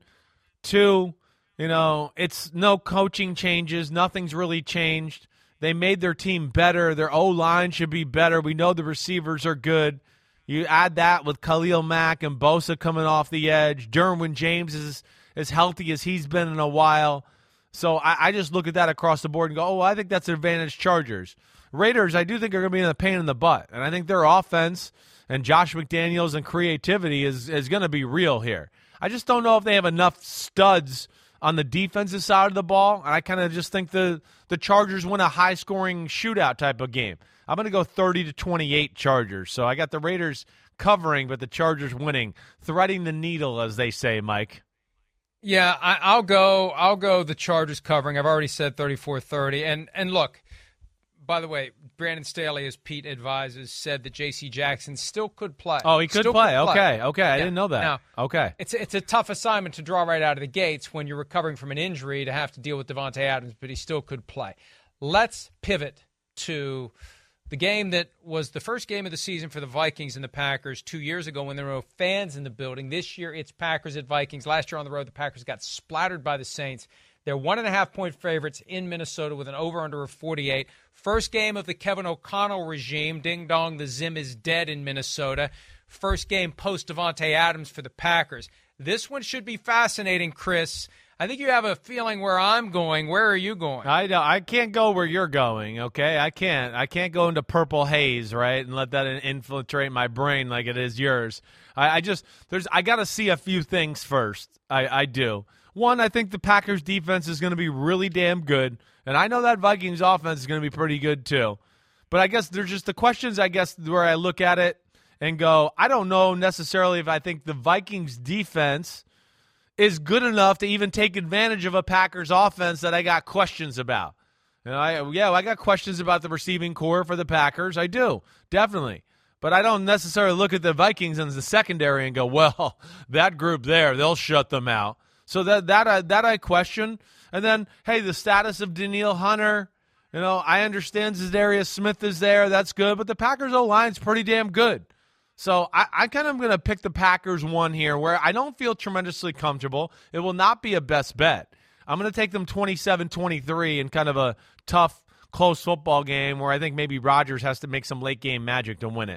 Speaker 3: Two, you know, it's no coaching changes. Nothing's really changed. They made their team better. Their O-line should be better. We know the receivers are good. You add that with Khalil Mack and Bosa coming off the edge. Derwin James is as healthy as he's been in a while. So I, I just look at that across the board and go, oh, I think that's an advantage Chargers. Raiders, I do think are going to be in a pain in the butt. And I think their offense and Josh McDaniels and creativity is, is going to be real here. I just don't know if they have enough studs on the defensive side of the ball. And I kind of just think the, the Chargers win a high-scoring shootout type of game. I'm going to go thirty to twenty-eight Chargers. So I got the Raiders covering, but the Chargers winning, threading the needle, as they say, Mike.
Speaker 5: Yeah, I, I'll go. I'll go the Chargers covering. I've already said thirty-four thirty. And and look, by the way, Brandon Staley, as Pete advises, said that J C Jackson still could play.
Speaker 3: Oh, he could
Speaker 5: still
Speaker 3: play.
Speaker 5: Could play.
Speaker 3: Okay, okay. I
Speaker 5: yeah.
Speaker 3: didn't know that.
Speaker 5: Now,
Speaker 3: okay.
Speaker 5: It's it's a tough assignment to draw right out of the gates when you're recovering from an injury to have to deal with Devontae Adams, but he still could play. Let's pivot to the game that was the first game of the season for the Vikings and the Packers two years ago when there were no fans in the building. This year, it's Packers at Vikings. Last year on the road, the Packers got splattered by the Saints. They're one and a half point favorites in Minnesota with an over-under of forty-eight. First game of the Kevin O'Connell regime. Ding dong, the Zim is dead in Minnesota. First game post Devontae Adams for the Packers. This one should be fascinating, Chris. I think you have a feeling where I'm going. Where are you going?
Speaker 3: I I can't go where you're going, okay? I can't. I can't go into purple haze, right, and let that infiltrate my brain like it is yours. I, I just there's I got to see a few things first. I, I do. One, I think the Packers defense is going to be really damn good, and I know that Vikings offense is going to be pretty good too. But I guess there's just the questions, I guess, where I look at it and go, I don't know necessarily if I think the Vikings defense is good enough to even take advantage of a Packers offense that I got questions about. You know, I, yeah, I got questions about the receiving core for the Packers. I do, definitely. But I don't necessarily look at the Vikings and the secondary and go, well, that group there, they'll shut them out. So that that I, that I question. And then, hey, the status of Danielle Hunter, you know, I understand Zadarius Smith is there. That's good. But the Packers O-line's pretty damn good. So I, I kind of am going to pick the Packers one here where I don't feel tremendously comfortable. It will not be a best bet. I'm going to take them twenty-seven twenty-three in kind of a tough, close football game where I think maybe Rodgers has to make some late-game magic to win it.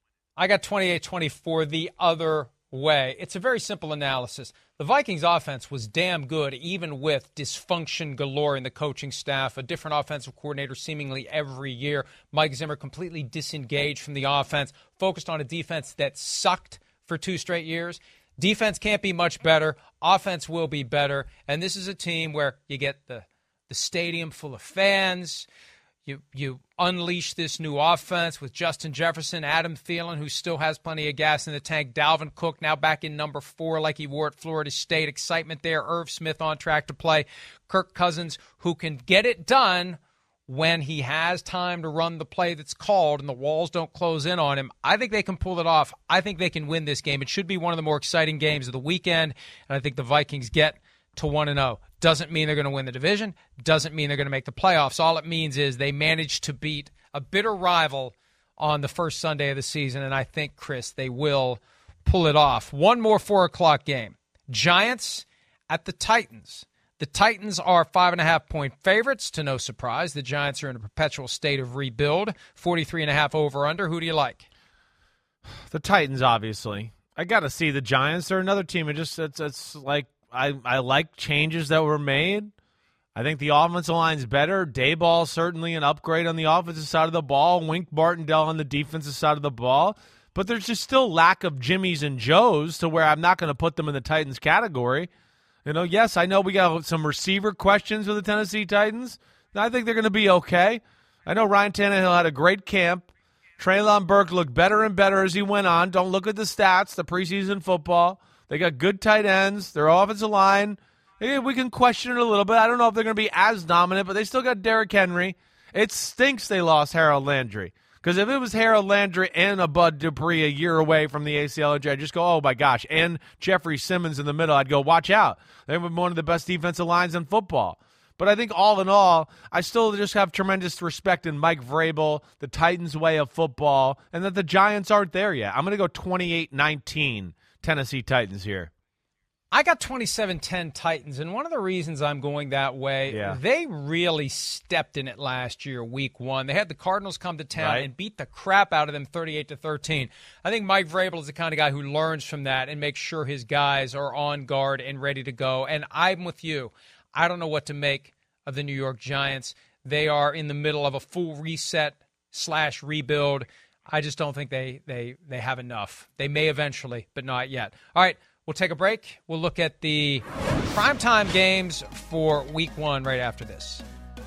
Speaker 5: I got twenty-eight twenty-four the other way. It's a very simple analysis. The Vikings offense was damn good, even with dysfunction galore in the coaching staff, a different offensive coordinator seemingly every year. Mike Zimmer completely disengaged from the offense, focused on a defense that sucked for two straight years. Defense can't be much better. Offense will be better. And this is a team where you get the, the stadium full of fans. You you unleash this new offense with Justin Jefferson, Adam Thielen, who still has plenty of gas in the tank, Dalvin Cook now back in number four like he wore at Florida State. Excitement there. Irv Smith on track to play. Kirk Cousins, who can get it done when he has time to run the play that's called and the walls don't close in on him. I think they can pull it off. I think they can win this game. It should be one of the more exciting games of the weekend, and I think the Vikings get to one and oh. Doesn't mean they're going to win the division. Doesn't mean they're going to make the playoffs. All it means is they managed to beat a bitter rival on the first Sunday of the season, and I think, Chris, they will pull it off. One more four o'clock game. Giants at the Titans. The Titans are five and a half point favorites, to no surprise. The Giants are in a perpetual state of rebuild. forty-three and a half over under. Who do you like?
Speaker 3: The Titans, obviously. I got to see the Giants. They're another team. It just it's it's like I, I like changes that were made. I think the offensive line's better. Dayball certainly an upgrade on the offensive side of the ball. Wink Martindale on the defensive side of the ball. But there's just still lack of Jimmys and Joes to where I'm not going to put them in the Titans category. You know, yes, I know we got some receiver questions with the Tennessee Titans. I think they're going to be okay. I know Ryan Tannehill had a great camp. Treylon Burke looked better and better as he went on. Don't look at the stats, the preseason football. They got good tight ends. Their offensive line, we can question it a little bit. I don't know if they're going to be as dominant, but they still got Derrick Henry. It stinks they lost Harold Landry. Because if it was Harold Landry and a Bud Dupree a year away from the A C L, I'd just go, oh, my gosh. And Jeffrey Simmons in the middle, I'd go, watch out. They were one of the best defensive lines in football. But I think all in all, I still just have tremendous respect in Mike Vrabel, the Titans' way of football, and that the Giants aren't there yet. I'm going to go twenty-eight nineteen. Tennessee Titans here.
Speaker 5: I got twenty-seven ten Titans, and one of the reasons I'm going that way,
Speaker 3: yeah.
Speaker 5: they really stepped in it last year, week one. They had the Cardinals come to town
Speaker 3: right.
Speaker 5: and beat the crap out of them thirty-eight to thirteen. I think Mike Vrabel is the kind of guy who learns from that and makes sure his guys are on guard and ready to go. And I'm with you. I don't know what to make of the New York Giants. They are in the middle of a full reset slash rebuild. I just don't think they, they, they have enough. They may eventually, but not yet. All right, we'll take a break. We'll look at the primetime games for week one right after this.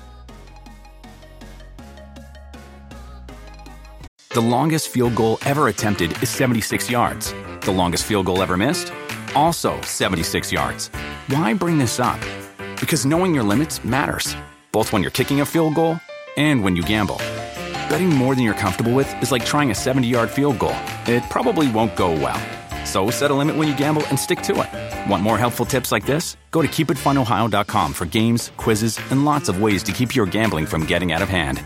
Speaker 1: The longest field goal ever attempted is seventy-six yards. The longest field goal ever missed? Also seventy-six yards. Why bring this up? Because knowing your limits matters, both when you're kicking a field goal and when you gamble. Betting more than you're comfortable with is like trying a seventy-yard field goal. It probably won't go well. So set a limit when you gamble and stick to it. Want more helpful tips like this? Go to keep it fun ohio dot com for games, quizzes, and lots of ways to keep your gambling from getting out of hand.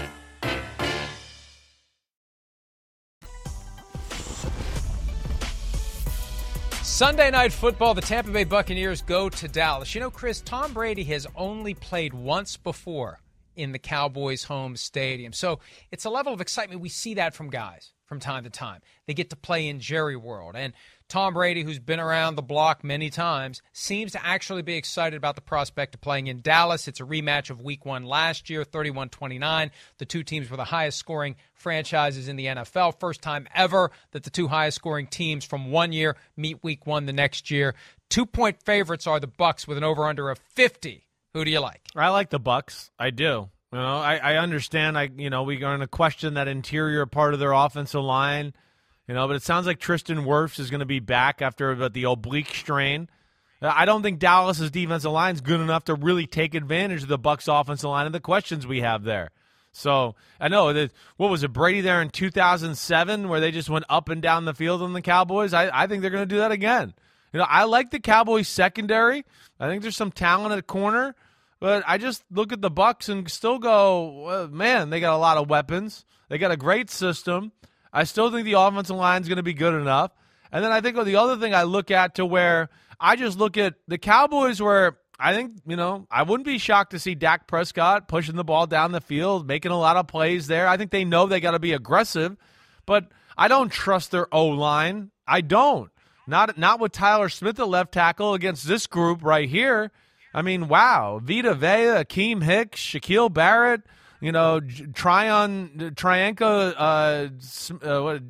Speaker 5: Sunday Night Football, the Tampa Bay Buccaneers go to Dallas. You know, Chris, Tom Brady has only played once before in the Cowboys' home stadium. So it's a level of excitement. We see that from guys. from time to time. They get to play in Jerry World. And Tom Brady, who's been around the block many times, seems to actually be excited about the prospect of playing in Dallas. It's a rematch of week one last year, thirty-one twenty-nine. The two teams were the highest scoring franchises in the N F L. First time ever that the two highest scoring teams from one year meet week one the next year. Two-point favorites are the Bucs with an over-under of fifty. Who do you like?
Speaker 3: I like the Bucs. I do. You know, I, I understand. I you know we are going to question that interior part of their offensive line. You know, but it sounds like Tristan Wirfs is going to be back after the oblique strain. I don't think Dallas's defensive line is good enough to really take advantage of the Bucs offensive line and the questions we have there. So I know that what was it, Brady there in two thousand seven, where they just went up and down the field on the Cowboys. I, I think they're going to do that again. You know, I like the Cowboys secondary. I think there's some talent at the corner. But I just look at the Bucs and still go, well, man, they got a lot of weapons. They got a great system. I still think the offensive line is going to be good enough. And then I think the other thing I look at to where I just look at the Cowboys where I think, you know, I wouldn't be shocked to see Dak Prescott pushing the ball down the field, making a lot of plays there. I think they know they got to be aggressive. But I don't trust their O-line. I don't. Not, not with Tyler Smith at left tackle against this group right here. I mean, wow. Vita Vea, Akeem Hicks, Shaquille Barrett, you know, Tryon, Trianka, uh, uh, what,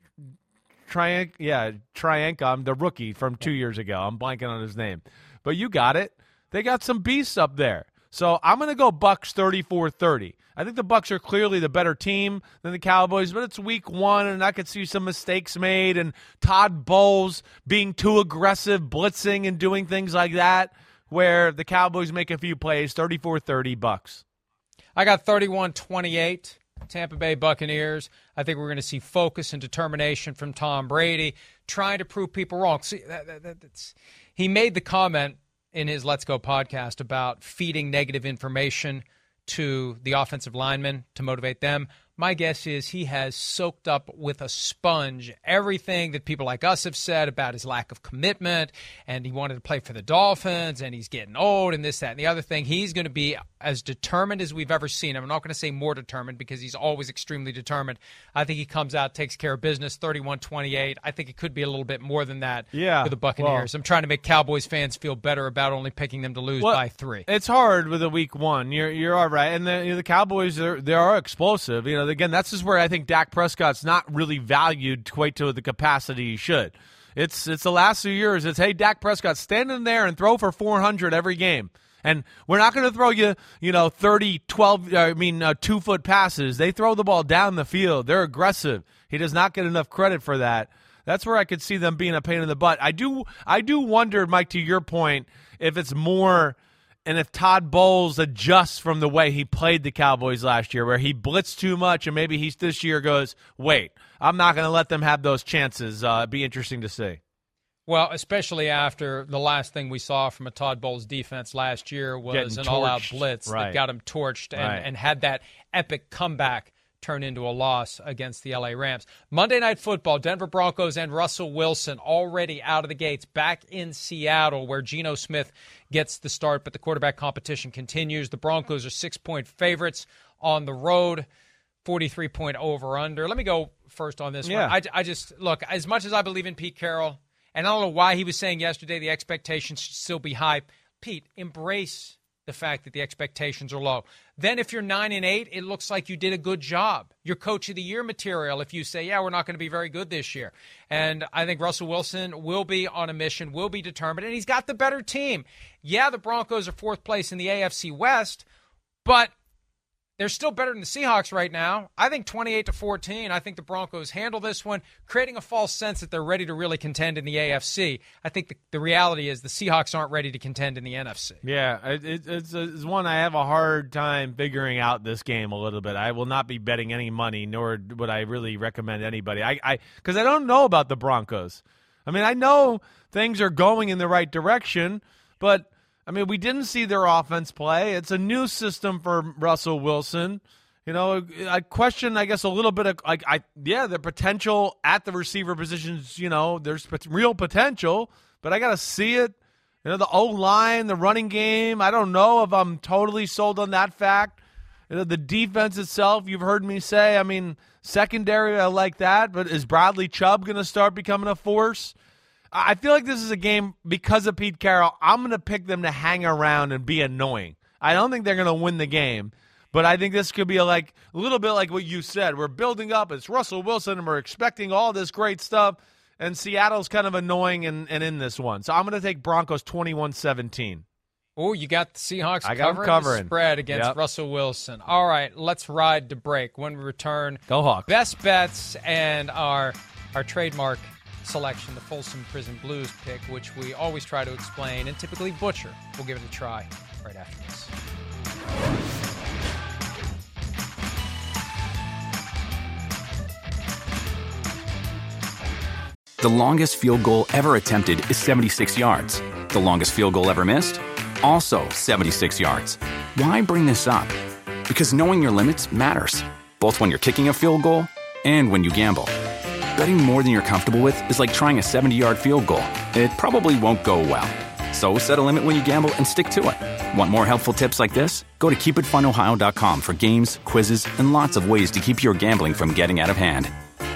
Speaker 3: Triank, yeah, Trianka, I'm the rookie from two years ago. I'm blanking on his name. But you got it. They got some beasts up there. So I'm going to go Bucs thirty-four thirty. I think the Bucs are clearly the better team than the Cowboys, but it's week one, and I could see some mistakes made, and Todd Bowles being too aggressive, blitzing and doing things like that, where the Cowboys make a few plays, thirty-four thirty Bucs.
Speaker 5: I got thirty-one twenty-eight, Tampa Bay Buccaneers. I think we're going to see focus and determination from Tom Brady, trying to prove people wrong. See, that, that, that, that's, he made the comment in his Let's Go podcast about feeding negative information to the offensive linemen to motivate them. My guess is he has soaked up with a sponge everything that people like us have said about his lack of commitment, and he wanted to play for the Dolphins, and he's getting old, and this, that, and the other thing. He's going to be as determined as we've ever seen him. I'm not going to say more determined because he's always extremely determined. I think he comes out, takes care of business, thirty-one twenty-eight. I think it could be a little bit more than that
Speaker 3: yeah,
Speaker 5: for the Buccaneers.
Speaker 3: well,
Speaker 5: I'm trying to make Cowboys fans feel better about only picking them to lose
Speaker 3: well,
Speaker 5: by three.
Speaker 3: It's hard with a week one. You're you're all right. And the, you know, the Cowboys, are, they are explosive. You know, again, that's just where I think Dak Prescott's not really valued quite to the capacity he should. It's it's the last few years. It's, hey, Dak Prescott, stand in there and throw for four hundred every game. And we're not going to throw you, you know, thirty, twelve, I mean, uh, two-foot passes. They throw the ball down the field. They're aggressive. He does not get enough credit for that. That's where I could see them being a pain in the butt. I do I do wonder, Mike, to your point, if it's more and if Todd Bowles adjusts from the way he played the Cowboys last year, where he blitzed too much, and maybe he's this year goes, wait, I'm not going to let them have those chances. Uh, it'd be interesting to see.
Speaker 5: Well, especially after the last thing we saw from a Todd Bowles defense last year was
Speaker 3: Getting
Speaker 5: an
Speaker 3: torched.
Speaker 5: all-out blitz
Speaker 3: Right.
Speaker 5: that got him torched and,
Speaker 3: Right.
Speaker 5: and had that epic comeback turn into a loss against the L A Rams. Monday Night Football, Denver Broncos and Russell Wilson already out of the gates, back in Seattle where Geno Smith gets the start, but the quarterback competition continues. The Broncos are six-point favorites on the road, forty-three point over-under. Let me go first on this
Speaker 3: Yeah.
Speaker 5: one. I, I just, look, as much as I believe in Pete Carroll, and I don't know why he was saying yesterday the expectations should still be high. Pete, embrace the fact that the expectations are low. Then if you're nine and eight, it looks like you did a good job. Your coach of the year material if you say, yeah, we're not going to be very good this year. And I think Russell Wilson will be on a mission, will be determined, and he's got the better team. Yeah, the Broncos are fourth place in the A F C West, but they're still better than the Seahawks right now. I think twenty-eight to fourteen. I think the Broncos handle this one, creating a false sense that they're ready to really contend in the A F C. I think the, the reality is the Seahawks aren't ready to contend in the N F C.
Speaker 3: Yeah, it, it, it's, it's one I have a hard time figuring out this game a little bit. I will not be betting any money, nor would I really recommend anybody. I, I, because I don't know about the Broncos. I mean, I know things are going in the right direction, but I mean, we didn't see their offense play. It's a new system for Russell Wilson. You know, I question, I guess, a little bit of, like, I yeah, the potential at the receiver positions, you know, there's real potential, but I got to see it. You know, the O-line, the running game, I don't know if I'm totally sold on that fact. You know, the defense itself, you've heard me say, I mean, secondary, I like that, but is Bradley Chubb going to start becoming a force? I feel like this is a game, because of Pete Carroll, I'm going to pick them to hang around and be annoying. I don't think they're going to win the game, but I think this could be a, like a little bit like what you said. We're building up. It's Russell Wilson, and we're expecting all this great stuff, and Seattle's kind of annoying and, and in this one. So I'm going to take Broncos twenty-one seventeen.
Speaker 5: Oh, you got the Seahawks
Speaker 3: I got
Speaker 5: covering,
Speaker 3: covering
Speaker 5: the spread against
Speaker 3: yep.
Speaker 5: Russell Wilson. All right, let's ride to break. When we return,
Speaker 3: go Hawks.
Speaker 5: Best bets and our our trademark selection, the Folsom Prison Blues pick, which we always try to explain and typically butcher. We'll give it a try right after this.
Speaker 1: The longest field goal ever attempted is seventy-six yards. The longest field goal ever missed? Also seventy-six yards. Why bring this up? Because knowing your limits matters, both when you're kicking a field goal and when you gamble. Betting more than you're comfortable with is like trying a seventy-yard field goal. It probably won't go well. So set a limit when you gamble and stick to it. Want more helpful tips like this? Go to keep it fun ohio dot com for games, quizzes, and lots of ways to keep your gambling from getting out of hand.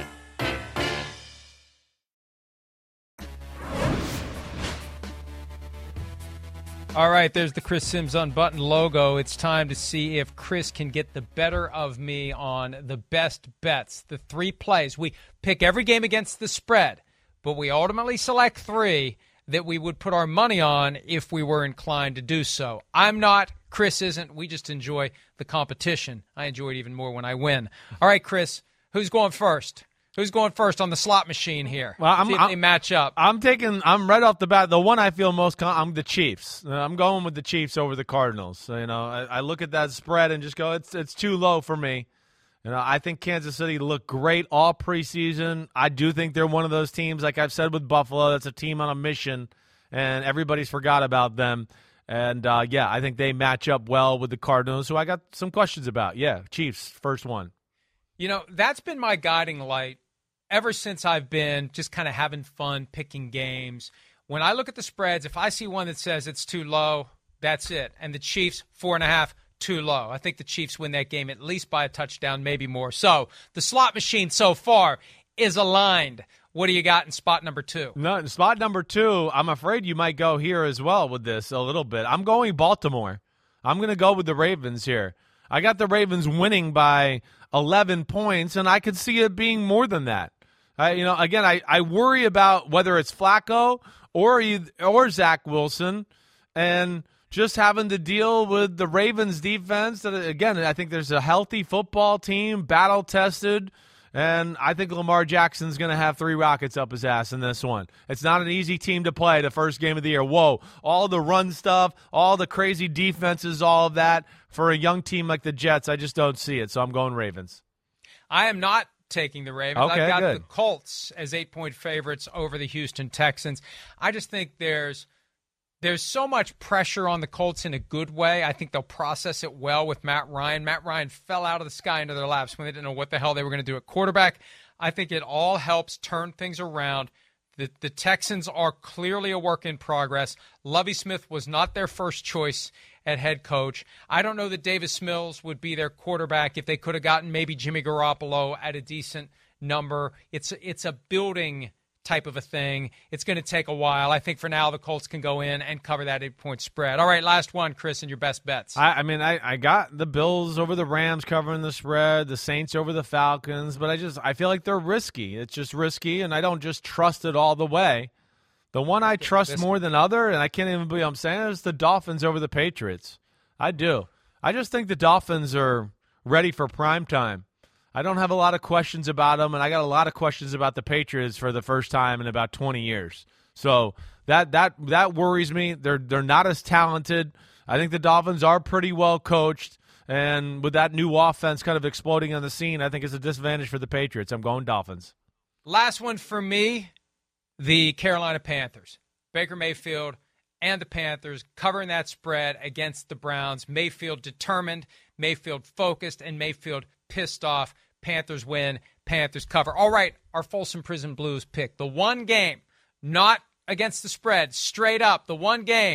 Speaker 5: All right, there's the Chris Sims Unbuttoned logo. It's time to see if Chris can get the better of me on the best bets, the three plays. We pick every game against the spread, but we ultimately select three that we would put our money on if we were inclined to do so. I'm not. Chris isn't. We just enjoy the competition. I enjoy it even more when I win. All right, Chris, who's going first? Who's going first on the slot machine here?
Speaker 3: Well, I'm,
Speaker 5: See if
Speaker 3: I'm,
Speaker 5: they match up.
Speaker 3: I'm taking. I'm right off the bat. The one I feel most. Con- I'm the Chiefs. Uh, I'm going with the Chiefs over the Cardinals. So, you know, I, I look at that spread and just go, it's it's too low for me. You know, I think Kansas City looked great all preseason. I do think they're one of those teams, like I've said with Buffalo, that's a team on a mission, and everybody's forgot about them. And uh, yeah, I think they match up well with the Cardinals, who I got some questions about. Yeah, Chiefs, first one.
Speaker 5: You know, that's been my guiding light ever since I've been just kind of having fun picking games. When I look at the spreads, if I see one that says it's too low, that's it. And the Chiefs, four and a half, too low. I think the Chiefs win that game at least by a touchdown, maybe more. So the slot machine so far is aligned. What do you got in spot number two?
Speaker 3: No, spot number two, I'm afraid you might go here as well with this a little bit. I'm going Baltimore. I'm going to go with the Ravens here. I got the Ravens winning by eleven points, and I could see it being more than that. I, you know, again, I, I worry about whether it's Flacco or or Zach Wilson, and just having to deal with the Ravens defense. That again, I think there's a healthy football team, battle tested, and I think Lamar Jackson's going to have three rockets up his ass in this one. It's not an easy team to play the first game of the year. Whoa, all the run stuff, all the crazy defenses, all of that. For a young team like the Jets, I just don't see it, so I'm going Ravens.
Speaker 5: I am not taking the Ravens.
Speaker 3: Okay,
Speaker 5: I've got
Speaker 3: good.
Speaker 5: the Colts as eight-point favorites over the Houston Texans. I just think there's there's so much pressure on the Colts in a good way. I think they'll process it well with Matt Ryan. Matt Ryan fell out of the sky into their laps when they didn't know what the hell they were going to do at quarterback. I think it all helps turn things around. The, the Texans are clearly a work in progress. Lovie Smith was not their first choice at head coach. I don't know that Davis Mills would be their quarterback if they could have gotten maybe Jimmy Garoppolo at a decent number. It's it's a building type of a thing. It's going to take a while. I think for now the Colts can go in and cover that eight-point spread. All right, last one, Chris, and your best bets.
Speaker 3: I, I mean, I, I got the Bills over the Rams covering the spread, the Saints over the Falcons, but I just I feel like they're risky. It's just risky, and I don't just trust it all the way. The one I trust more than other, and I can't even believe I'm saying it, is the Dolphins over the Patriots. I do. I just think the Dolphins are ready for prime time. I don't have a lot of questions about them, and I got a lot of questions about the Patriots for the first time in about twenty years. So that that that worries me. They're they're not as talented. I think the Dolphins are pretty well coached, and with that new offense kind of exploding on the scene, I think it's a disadvantage for the Patriots. I'm going Dolphins.
Speaker 5: Last one for me, the Carolina Panthers. Baker Mayfield and the Panthers covering that spread against the Browns. Mayfield determined, Mayfield focused, and Mayfield pissed off. Panthers win, Panthers cover. All right, our Folsom Prison Blues pick. The one game, not against the spread, straight up, the one game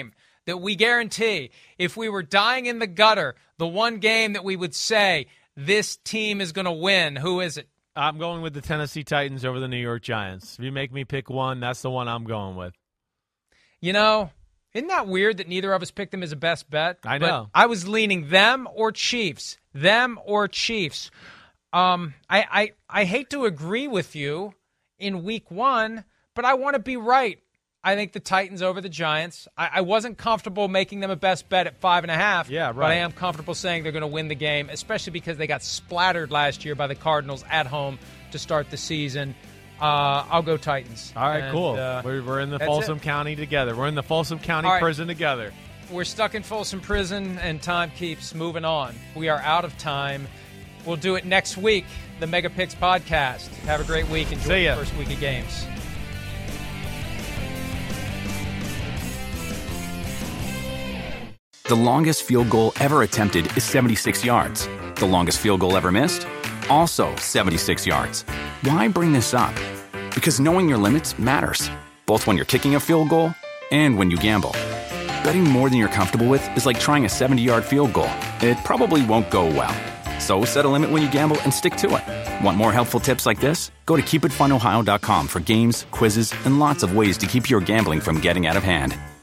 Speaker 5: that we guarantee if we were dying in the gutter, the one game that we would say this team is going to win, who is it?
Speaker 3: I'm going with the Tennessee Titans over the New York Giants. If you make me pick one, that's the one I'm going with.
Speaker 5: You know, isn't that weird that neither of us picked them as a best bet?
Speaker 3: I know.
Speaker 5: But I was leaning them or Chiefs. Them or Chiefs. Um, I, I, I hate to agree with you in week one, but I want to be right. I think the Titans over the Giants. I, I wasn't comfortable making them a best bet at five and a half.
Speaker 3: Yeah, right.
Speaker 5: But I am comfortable saying they're going to win the game, especially because they got splattered last year by the Cardinals at home to start the season. Uh, I'll go Titans.
Speaker 3: All right,
Speaker 5: and,
Speaker 3: cool.
Speaker 5: Uh,
Speaker 3: we're, we're in the
Speaker 5: that's
Speaker 3: Folsom
Speaker 5: it.
Speaker 3: County together. We're in the Folsom County
Speaker 5: All right.
Speaker 3: prison together.
Speaker 5: We're stuck in Folsom Prison, and time keeps moving on. We are out of time. We'll do it next week, the Mega Picks podcast. Have a great week. Enjoy
Speaker 3: See ya.
Speaker 5: the first week of games.
Speaker 1: The longest field goal ever attempted is seventy-six yards. The longest field goal ever missed? Also seventy-six yards. Why bring this up? Because knowing your limits matters, both when you're kicking a field goal and when you gamble. Betting more than you're comfortable with is like trying a seventy-yard field goal. It probably won't go well. So set a limit when you gamble and stick to it. Want more helpful tips like this? Go to keep it fun ohio dot com for games, quizzes, and lots of ways to keep your gambling from getting out of hand.